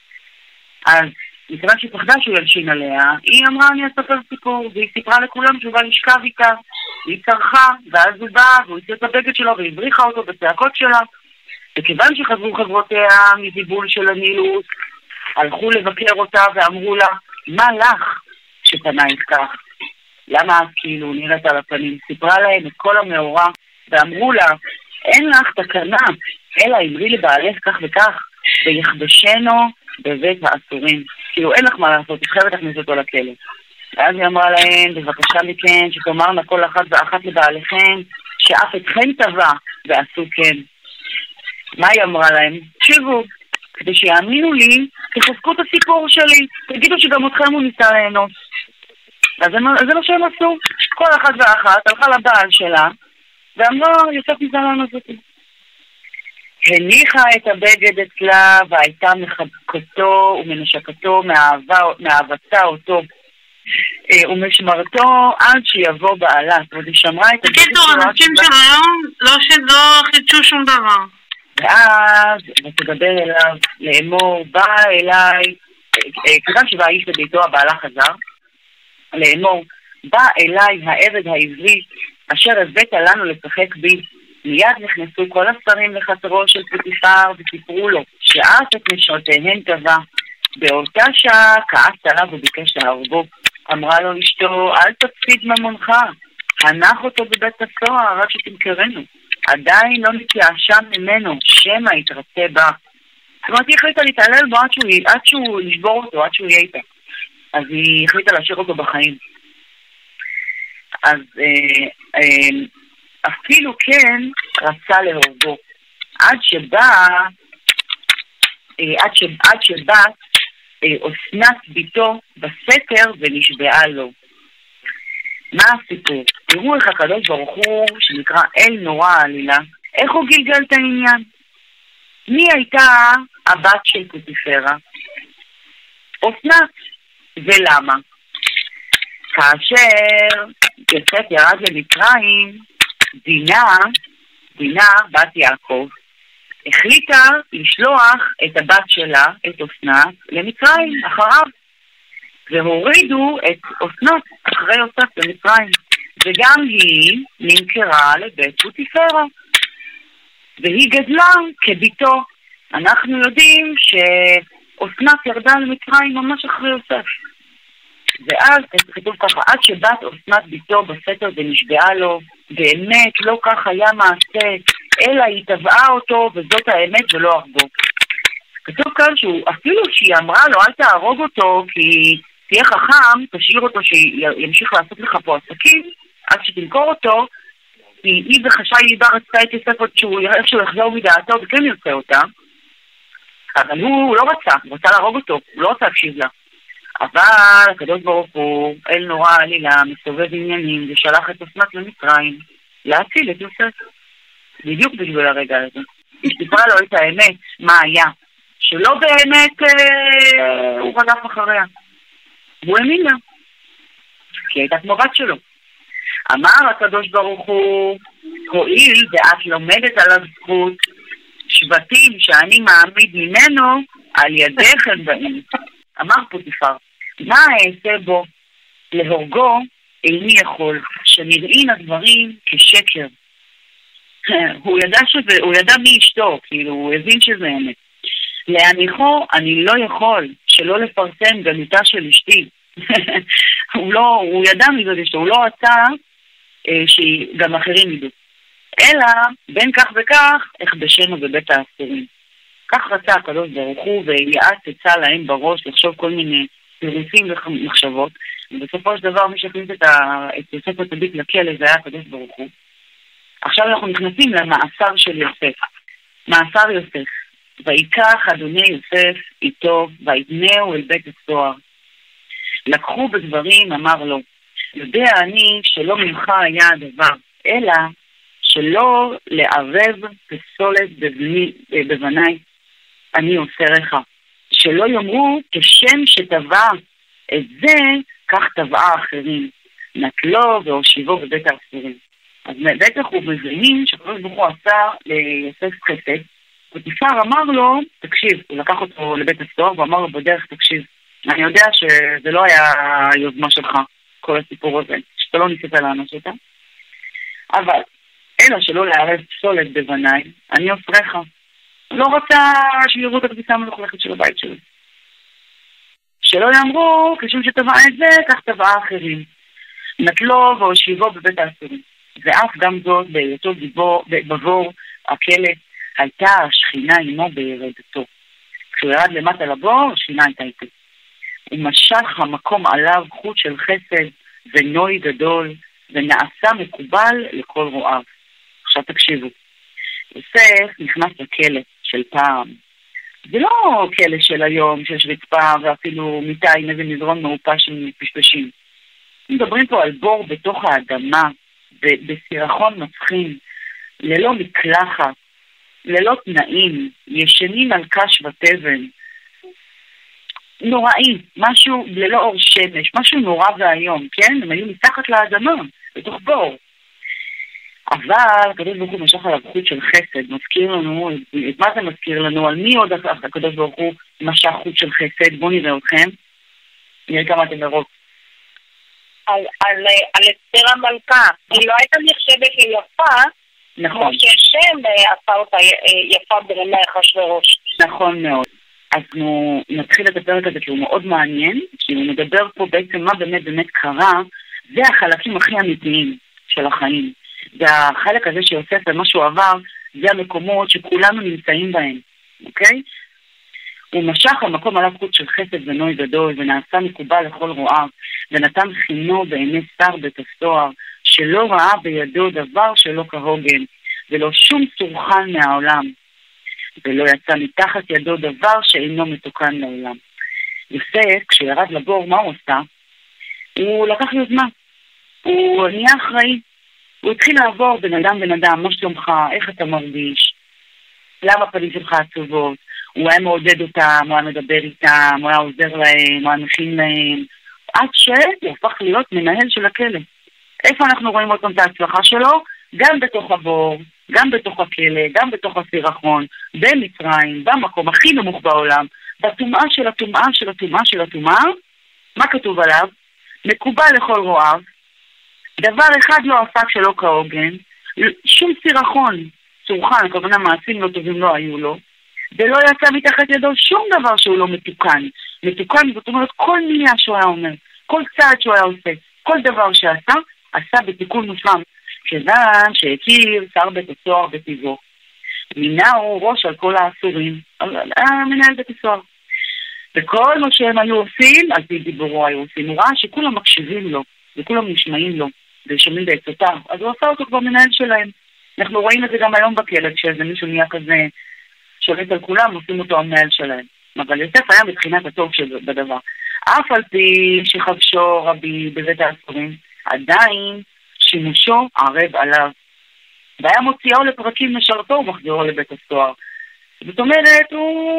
אז מכיוון שפחדה שהוא ילשין עליה, היא אמרה אני אספר סיפור, והיא סיפרה לכולם שהוא בא לשכב איתה, היא צרחה, ואז הוא בא, והוא הציע את הבגד שלו, והבריחה אותו בצעקות שלה. וכיוון שחזרו חברותיה מזיבול של הנילוס, הלכו לבקר אותה ואמרו לה, מה לך שפנייך כך? למה את כאילו נראית על הפנים? סיפרה להם את כל המאורע, ואמרו לה, אין לך תקנה, אלא אמרי לבעלך כך וכך, ויחבשנו בבית האסורים. כאילו אין לך מה לעשות, תחייבת להכניס אותו לכלא. ואז היא אמרה להם, בבקשה מכן, שתאמרנה כל אחת ואחת לבעליכם, שאף אתכם טבע, ועשו כן. מה היא אמרה להם? תקשיבו, כדי שיאמינו לי, תחזקו את הסיפור שלי, תגידו שגם אתכם הוא ניסה ליהנות. אז זה מה שהם עשו. כל אחת ואחת הלכה לבעל שלה, ואמרה, יוסף ניסה ליהנות אותי. הניחה את הבגד אצלה והייתה מחבקתו ומנשקתו מאהבתה אותו ומשמרתו עד שיבוא בעלה. זאת אומרת, היא שמרה את הבגד בקיצור, אנשים של היום לא חידשו שום דבר. ואז ותדבר אליו לאמור, בא אליי, כיוון שבא האיש לביתו, הבעלה חזר, לאמור, בא אליי העבד העברי אשר הבאת לנו לשחק בי. מיד נכנסו כל השרים לחצרו של פוטיפר וסיפרו לו שאף את נשותיהן טבע. באותה שעה כעס עליו וביקש להרגו. אמרה לו אשתו, אל תפסיד ממונך, הנח אותו בבית הסוהר עד שתמכרנו. עדיין לא נתייאשה ממנו, שמא יתרצה בה. זאת אומרת, היא החליטה להתעלל בו עד שהוא, עד שהוא נשבור אותו, עד שהוא יהיה איתה. אז היא החליטה להשאיר אותו בחיים. אז אה, אה, אפילו כן רצה להורגו. עד שבא, אה, עד, ש, עד שבא אה, אסנת ביתו בסתר ונשבעה לו. מה הסיפור? תראו איך הקדוש ברוך הוא, שנקרא אל נורא העלילה, איך הוא גלגל את העניין. מי הייתה הבת של פוטיפרה? אסנת. ולמה? כאשר יוסף ירד למצרים, דינה, דינה, בת יעקב, החליטה לשלוח את הבת שלה, את אסנת, למצרים, אחריו. והורידו את אסנת אחרי יוסף למצרים. וגם היא נמכרה לבית פוטיפרה. והיא גדלה כביתו. אנחנו יודעים שאסנת ירדה למצרים ממש אחרי יוסף. ואז כתוב ככה, עד שבת אסנת ביתו בסתר ונשבעה לו, באמת לא כך היה מעשה, אלא היא טבעה אותו וזאת האמת ולא הרגו. כתוב כאן שהוא, אפילו שהיא אמרה לו אל תהרוג אותו כי תהיה חכם, תשאיר אותו שימשיך לעשות לך פה עסקים, עד שתמכור אותו, כי היא בחשאי ליבה רצתה את יוסף עוד שהוא יחזור מדעתו וכן יוצא אותה, אבל הוא לא רצה, הוא רצה להרוג אותו, הוא לא רצה להקשיב לה. אבל הקדוש ברוך הוא, אל נורא עלילה, מסובב עניינים ושלח את אסנת למצרים להציל את יוסף. בדיוק בשביל הרגע הזה. היא סיפרה לו את האמת, מה היה, שלא באמת אה, הוא רדף אחריה. והוא האמין לה, כי הייתה כמו בת שלו. אמר הקדוש ברוך הוא, הואיל ואת לומדת על הזכות, שבטים שאני מעמיד ממנו, על ידך הם באים. אמר פוטיפר, מה אעשה בו? להורגו איני יכול, שנראים הדברים כשקר. הוא ידע שזה, הוא ידע מי אשתו, כאילו הוא הבין שזה אמת. להניחו אני לא יכול שלא לפרסם גלותה של אשתי. הוא לא, הוא ידע מזה אשתו, הוא לא רצה אה, שגם אחרים ידעו. אלא בין כך וכך הכבשנו בבית האסירים. כך רצה הקדוש ברוך הוא ויעץ יצא להם בראש לחשוב כל מיני פירוסים ומחשבות, ובסופו של דבר מי שהכניס את, ה... את יוסף הצדיק לכלא זה היה הקדוש ברוך הוא. עכשיו אנחנו נכנסים למאסר של יוסף. מאסר יוסף. ויקח אדוני יוסף איתו ויבנהו אל בית הסוהר. לקחו בדברים, אמר לו, יודע אני שלא ממך היה הדבר, אלא שלא לערב פסולת בבני, בבני אני עושה לך. שלא יאמרו כשם שטבע את זה, כך טבעה אחרים. נטלו והושיבו בבית האסירים. אז בטח הוא מבינים שהקדוש ברוך הוא עשה ליוסף חסד. פוטיפר אמר לו, תקשיב, הוא לקח אותו לבית הסוהר ואמר לו בדרך, תקשיב, אני יודע שזה לא היה היוזמה שלך, כל הסיפור הזה, שאתה לא ניסית לענות אותה, אבל אלא שלא לערב פסולת בבניי, אני אוסריך. לא רוצה שיראו את הכביסה המלוכלכת של הבית שלי. שלא יאמרו, כשם שטבע את זה, כך טבעה אחרים. נטלו והושיבו בבית האסירים. ואף גם זאת, בהיותו בבור הכלא, הייתה השכינה עמו בירדתו. כשהוא ירד למטה לבור, השכינה הייתה איתו. הוא משך המקום עליו חוט של חסד ונוי גדול, ונעשה מקובל לכל רואיו. עכשיו תקשיבו. יוסף נכנס לכלא של פעם. זה לא כלא של היום, שיש רצפה ואפילו מיטה עם איזה מזרון מעופה של פשפשים. מדברים פה על בור בתוך האדמה, בסירחון מצחין, ללא מקלחת, ללא תנאים, ישנים על קש ותבן. נוראי, משהו ללא אור שמש, משהו נורא והיום, כן? הם היו מתחת לאדמה, בתוך בור. אבל הקדוש ברוך הוא משך עליו חוט של חסד, מזכיר לנו, את מה זה מזכיר לנו? על מי עוד הקדוש ברוך הוא משך חוט של חסד? בואו נראה אתכם. נראה כמה אתם נראות. על, על, על אסתר המלכה. היא לא הייתה נחשבת ליפה, נכון. כמו שהשם עשה אותה יפה ברמה אחשוורוש. נכון מאוד. אז אנחנו נתחיל את הפרק הזה כי הוא מאוד מעניין, כי הוא מדבר פה בעצם מה באמת באמת קרה, זה החלקים הכי אמיתיים של החיים. והחלק הזה שיוסף ומה שהוא עבר, זה המקומות שכולנו נמצאים בהם, אוקיי? הוא משך המקום עליו חוט של חסד ונוי גדול, ונעשה מקובל לכל רועיו, ונתן חינו בעיני שר בית הסוהר, שלא ראה בידו דבר שלא כהוגן, ולא שום סורחן מהעולם, ולא יצא מתחת ידו דבר שאינו מתוקן לעולם. יוסף, כשירד לבור, מה הוא עושה? הוא לקח יוזמה, הוא נהיה אחראי, הוא התחיל לעבור בן אדם בן אדם, מה שלומך, איך אתה מרגיש, למה פנים שלך עצובות, הוא היה מעודד אותם, הוא היה מדבר איתם, הוא היה עוזר להם, הוא היה מכין להם, עד שהוא הפך להיות מנהל של הכלא. איפה אנחנו רואים אותם את ההצלחה שלו? גם בתוך הבור, גם בתוך הכלא, גם בתוך הסירחון, במצרים, במקום הכי נמוך בעולם, בטומאה של הטומאה של הטומאה של הטומאה, מה כתוב עליו? מקובל לכל רועיו, דבר אחד לא עסק שלא כהוגן, שום סירחון, סורחן, הכוונה מעשים לא טובים לא היו לו, ולא יצא מתחת ידו שום דבר שהוא לא מתוקן. מתוקן, זאת אומרת, כל מילה שהוא היה אומר, כל צעד שהוא היה עושה, כל דבר שעשה, עשה בתיקון מושלם, כיוון שהכיר שר בית הסוהר בטבעו. מינה הוא ראש על כל האסורים, מנהל בית הסוהר. וכל מה שהם היו עושים, על פי דיבורו היו עושים, הוא ראה שכולם מקשיבים לו, וכולם נשמעים לו, ושומעים בעצותיו, אז הוא עשה אותו כבר מנהל שלהם. אנחנו רואים את זה גם היום בכלא, כשאיזה מישהו נהיה כזה שולט על כולם, עושים אותו המנהל שלהם. אבל יוסף היה מבחינת הטוב בדבר. אף על פי שחבשו רבי בבית האסורים, עדיין שימושו ערב עליו. והיה מוציאו לפרקים משרתו ומחזירו לבית הסוהר. זאת אומרת,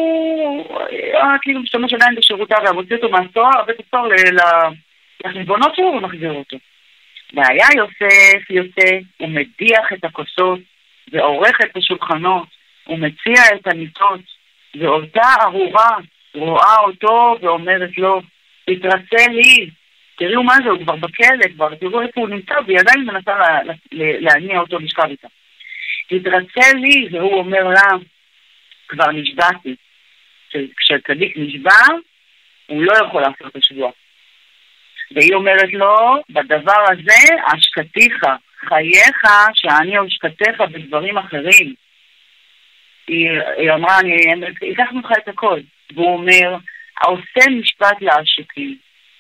הוא כאילו משתמש עדיין בשירותיו, והמוציא אותו מהסוהר, בית הסוהר לחשבונות שלו ומחזיר אותו. והיה יוסף יוצא, הוא מדיח את הכוסות, ועורך את השולחנות, הוא מציע את המיטות, ואותה ארורה רואה אותו ואומרת לו, תתרצה לי, תראו מה זה, הוא כבר בכלא, כבר תראו איפה הוא נמצא, והיא עדיין מנסה לה, לה, להניע אותו לשכב איתה. תתרצה לי, והוא אומר לה, כבר נשבעתי. כשצדיק נשבע, הוא לא יכול לעשות השבוע. והיא אומרת לו, בדבר הזה, השקתיך, חייך, שאני השקתיך בדברים אחרים. היא, היא אמרה, אני אקח ממך את הכל. והוא אומר, העושה משפט לעשוקים.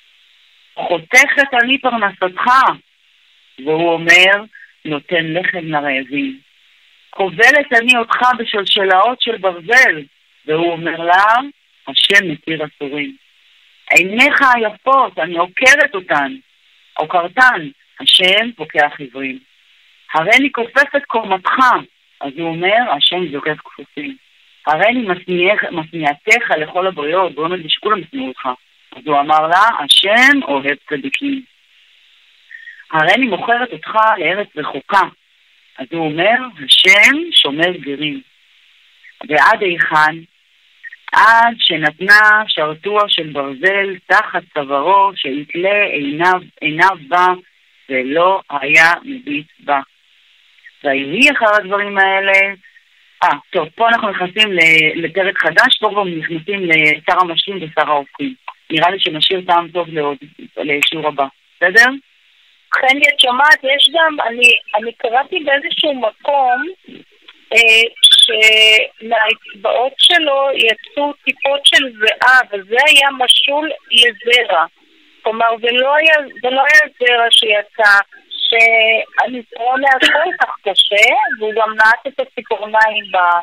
חותכת אני פרנסתך. והוא אומר, נותן לחם לרעבים. כובלת אני אותך בשלשלאות של ברזל. והוא אומר לה, השם מתיר אסורים. עיניך היפות, אני עוקרת אותן. עוקרתן, השם פוקח עברים. הרי אני כופפת קומתך. אז הוא אומר, השם זוקף כפופים. הרי אני מסניעתך לכל הבריות, והוא אומר שכולם מסניעו אותך. אז הוא אמר לה, השם אוהב צדיקים. הרי אני מוכרת אותך לארץ רחוקה. אז הוא אומר, השם שומר גרים. ועד היכן, עד שנתנה שרתוע של ברזל תחת צווארו, שהתלה עיניו, עיניו בה, ולא היה מביט בה. והביא אחר הדברים האלה, אה, טוב, פה אנחנו נכנסים לפרק חדש, פה כבר נכנסים לשר המשלים ושר האופקים. נראה לי שנשאיר טעם טוב לעוד, לשיעור הבא. בסדר? חני, את שומעת, יש גם, אני, אני קראתי באיזשהו מקום, אה, שמהאצבעות שלו יצאו טיפות של זרע, וזה היה משול לזרע. כלומר, זה לא היה, זה לא היה זרע שיצא, שהניסיון היה כל כך קשה, והוא גם נעט את הציפורניים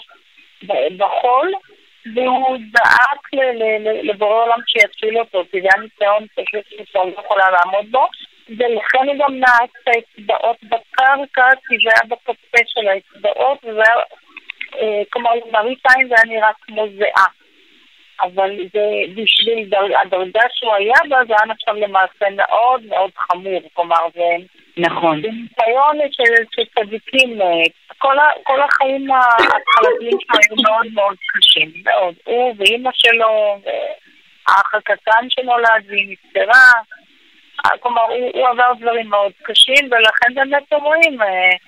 בחול, והוא דאק לבורא עולם שיציל אותו, כי זה היה ניסיון פשוט שהוא לא יכולה לעמוד בו, ולכן הוא גם נעט את האצבעות בקרקע, כי זה היה בקצה של האצבעות, וזה היה כלומר, למראית עין זה היה נראה כמו זהה. אבל זה בשביל הדרגה שהוא היה בה, זה היה נחשב למעשה מאוד מאוד חמור. כלומר, זה... נכון. זה ניסיון של צדיקים. כל החיים ההתחלתיים שלו היו מאוד מאוד קשים. מאוד. הוא ואימא שלו, האח הקטן שנולד, והיא נפטרה. כלומר, הוא עבר דברים מאוד קשים, ולכן באמת אומרים...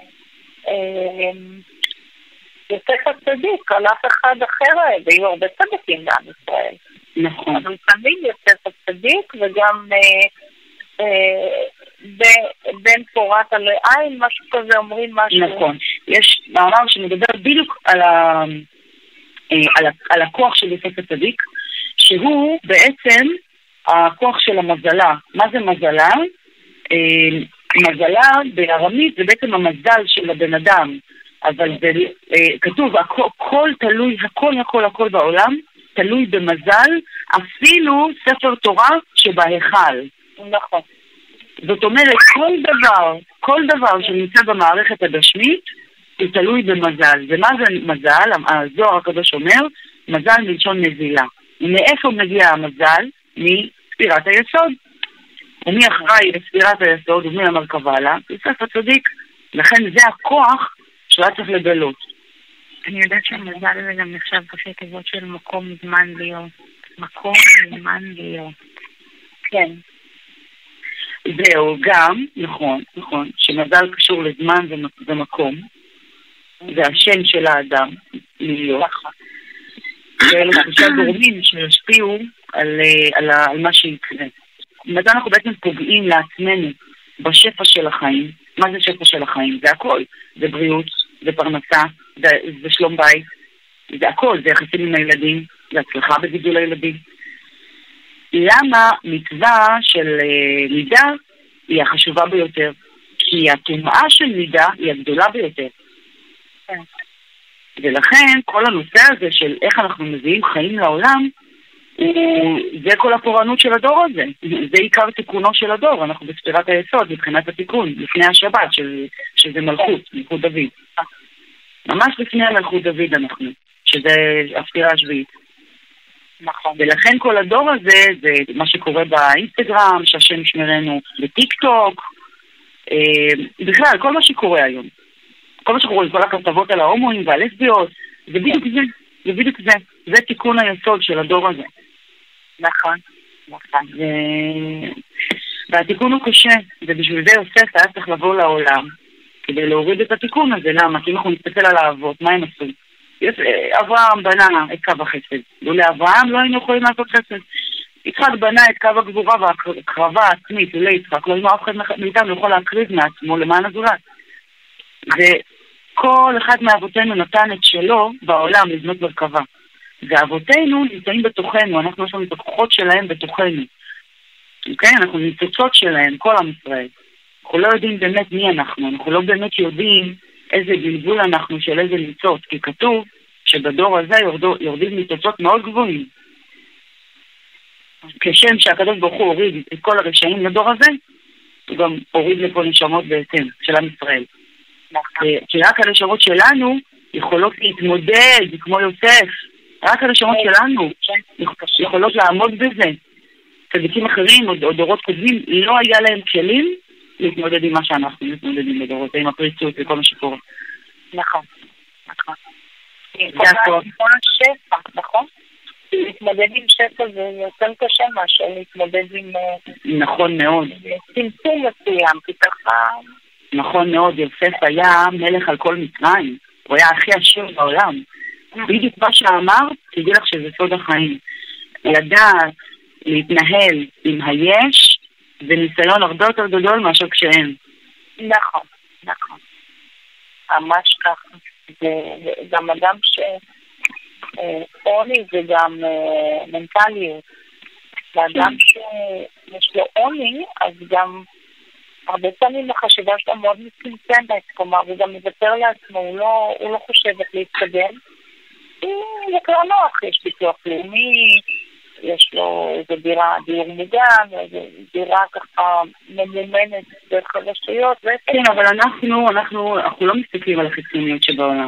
יוסף הצדיק, על אף אחד אחר, והיו הרבה צדיקים בעם ישראל. נכון. אבל תמיד יוסף הצדיק, וגם בן פורת עלי עין, משהו כזה אומרים משהו. נכון. יש מאמר שמדבר בדיוק על הכוח של יוסף הצדיק, שהוא בעצם הכוח של המזלה. מה זה מזלה? מזלה בארמית זה בעצם המזל של הבן אדם. אבל זה כתוב, הכל, הכל תלוי, הכל הכל הכל בעולם, תלוי במזל, אפילו ספר תורה שבהיכל. נכון. זאת אומרת, כל דבר, כל דבר שנמצא במערכת הגשמית, הוא תלוי במזל. ומה זה מזל? הזוהר הקדוש אומר, מזל מלשון נזילה. ומאיפה מגיע המזל? מספירת היסוד. ומי אחראי לספירת היסוד ומי המרכבה לה? יוסף הצדיק. לכן זה הכוח שהיה צריך לגלות. אני יודעת שהמזל הזה גם נחשב כפי תיבות של מקום זמן להיות. מקום זמן להיות. כן. זהו, גם, נכון, נכון, שמזל קשור לזמן ומקום. זה השם של האדם, להיות. ואלו שלושה גורמים שישפיעו על, על, על מה שיקרה. מתי אנחנו בעצם פוגעים לעצמנו בשפע של החיים. מה זה שפע של החיים? זה הכל. זה בריאות, זה פרנסה, זה, זה שלום בית, זה הכל, זה יחסים עם הילדים, זה הצלחה בגידול הילדים. למה מצווה של uh, מידה היא החשובה ביותר? כי התומעה של מידה היא הגדולה ביותר. כן. ולכן כל הנושא הזה של איך אנחנו מביאים חיים לעולם, הוא, זה כל הפורענות של הדור הזה. זה עיקר תיקונו של הדור. אנחנו בספירת היסוד מבחינת התיקון, לפני השבת, של, שזה מלכות, מלכות דוד. ממש לפני המלכות דוד אנחנו, שזה הספירה השביעית. נכון. ולכן כל הדור הזה, זה מה שקורה באינסטגרם, שהשם שמרנו בטיק טוק, אה, בכלל, כל מה שקורה היום. כל מה שקורה, כל הכתבות על ההומואים והלסביות, זה בדיוק זה, זה בדיוק זה. זה תיקון היסוד של הדור הזה. נכון, נכון. ו... והתיקון הוא קשה, ובשביל זה יוסף היה צריך לבוא לעולם, כדי להוריד את התיקון הזה. למה? כי אם אנחנו נסתכל על האבות, מה הם עשו? אברהם בנה את קו החסד. לולא אברהם לא היינו יכולים לעשות חסד. יצחק בנה את קו הגבורה והקרבה העצמית, לולא יצחק, לא היינו אף אחד מאיתנו יכול להקריב מעצמו למען הזולת. וכל אחד מאבותינו נתן את שלו בעולם לבנות מרכבה. ואבותינו נמצאים בתוכנו, אנחנו יש לנו את הכוחות שלהם בתוכנו. אוקיי? אנחנו ניצוצות שלהם, כל עם ישראל. אנחנו לא יודעים באמת מי אנחנו, אנחנו לא באמת יודעים איזה בלבול אנחנו של איזה ניצוץ, כי כתוב שבדור הזה יורדו, יורדים ניצוצות מאוד גבוהים. כשם שהקדוש ברוך הוא הוריד את כל הרשעים לדור הזה, הוא גם הוריד לפה נשמות בהתאם של עם ישראל. כי רק הנשמות שלנו יכולות להתמודד כמו יוסף, רק הנשמות שלנו יכולות לעמוד בזה. צדיקים אחרים או דורות קודמים לא היה להם כלים להתמודד עם מה שאנחנו מתמודדים בדורות, עם הפריצות וכל מה שקורה. נכון, נכון. זה כל השפע, נכון? להתמודד עם שפע זה יותר קשה מאשר להתמודד עם... נכון מאוד. צמצום מסוים, כי ככה... נכון מאוד, יוסף היה מלך על כל מצרים, הוא היה הכי עשיר בעולם. בדיוק מה שאמר, תדעי לך שזה סוד החיים. לדעת, להתנהל עם היש, זה ניסיון הרבה יותר גדול מאשר כשאין. נכון, נכון. ממש ככה. זה גם אדם ש... עוני זה גם מנטליות. לאדם שיש לו עוני, אז גם הרבה פעמים החשיבה שלו מאוד מצמצמת. כלומר, הוא גם מוותר לעצמו, הוא לא, הוא לא חושב איך להתקדם. זה כבר נוח, יש ביטוח לאומי, יש לו איזו דירה, דיור מוגן, איזו דירה ככה ממומנת דרך הרשויות. כן, אבל אנחנו, אנחנו, אנחנו לא מסתכלים על החיצוניות שבעולם.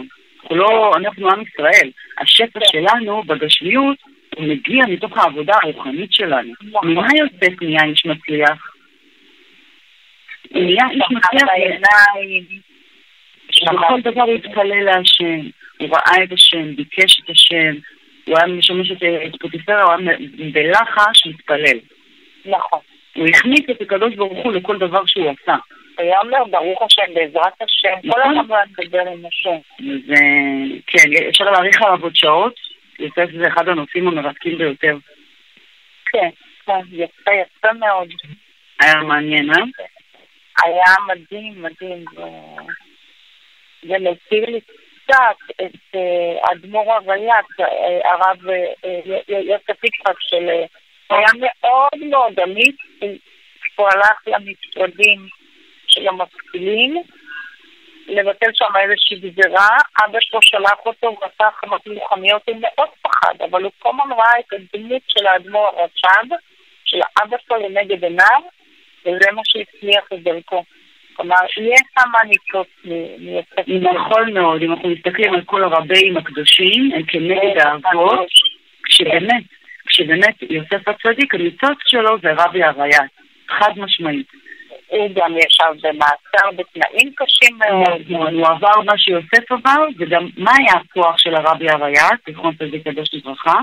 אנחנו לא, אנחנו עם ישראל. השפע שלנו בגשמיות הוא מגיע מתוך העבודה הרוחנית שלנו. ממה יוסף נהיה איש מצליח? הוא נהיה איש מצליח בעיניים. בכל דבר הוא התפלל להשם, הוא ראה את השם, ביקש את השם, הוא היה משמש את פוטיפרה, הוא היה בלחש מתפלל. נכון. הוא הכניס את הקדוש ברוך הוא לכל דבר שהוא עשה. הוא היה אומר, ברוך השם, בעזרת השם, כל הזמן מדבר עם השם. כן, אפשר להאריך עליו עוד שעות, יוסף זה אחד הנושאים המרתקים ביותר. כן, כן, יפה, יפה מאוד. היה מעניין, אה? היה מדהים, מדהים. זה מזכיר לי קצת את אדמו"ר הוויית, הרב יוסף יצחק של... היה מאוד מאוד אמיץ, הוא הלך למשרדים של המשכילים, לבטל שם איזושהי גזירה, אבא שלו שלח אותו ועשה חמות לוחמיות, הוא מאוד פחד, אבל הוא כל הזמן ראה את הדמות של האדמו"ר הרש"ב, של האבא שלו לנגד עיניו, וזה מה שהצליח לדרכו. כלומר, יש כמה ניצוץ מיוסף. נכון מאוד, אם אנחנו מסתכלים על כל הרבים הקדושים, הם כנגד האבות, כשבאמת, כשבאמת יוסף הצדיק, הניצוץ שלו זה רבי הוויית, חד משמעית. הוא גם ישב במעצר בתנאים קשים מאוד. הוא עבר מה שיוסף עבר, וגם מה היה הכוח של הרבי הוויית, זכרון צדיק קדוש לברכה,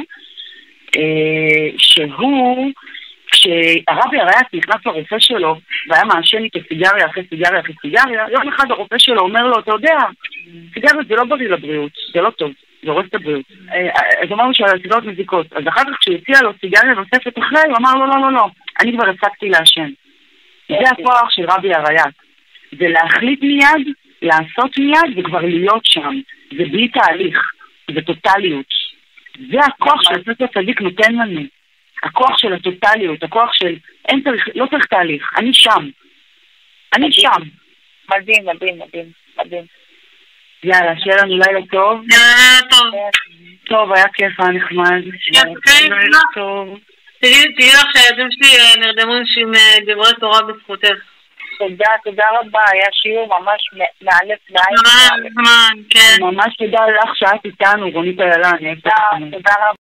שהוא... כשהרבי הוויית נכנס לרופא שלו והיה מעשן איתו סיגריה אחרי סיגריה אחרי סיגריה, יום אחד הרופא שלו אומר לו, אתה יודע, סיגריות זה לא בריא לבריאות, זה לא טוב, זה הורס את הבריאות. אז אמרנו שהסיגריות מזיקות, אז אחר כך כשהוא הציע לו סיגריה נוספת אחרי, הוא אמר לו, לא, לא, לא, אני כבר הפסקתי לעשן. זה הכוח של רבי הוויית, זה להחליט מיד, לעשות מיד וכבר להיות שם, זה בלי תהליך, זה טוטליות. זה הכוח שיוסף הצדיק נותן לנו. הכוח של הטוטליות, הכוח של אין צריך, לא צריך תהליך, אני שם. אני שם. מדהים, מדהים, מדהים, מדהים. יאללה, שיהיה לנו לילה טוב. לילה טוב. טוב, היה כיף, היה נחמד. לילה טוב. תגידי לך שהילדים שלי נרדמו עם דברי תורה בזכותך. תודה, תודה רבה, היה שיעור ממש מאלף לעין. ממש, כן. ממש תודה לך שאת איתנו, רונית איילה, אני אוהבת. תודה רבה.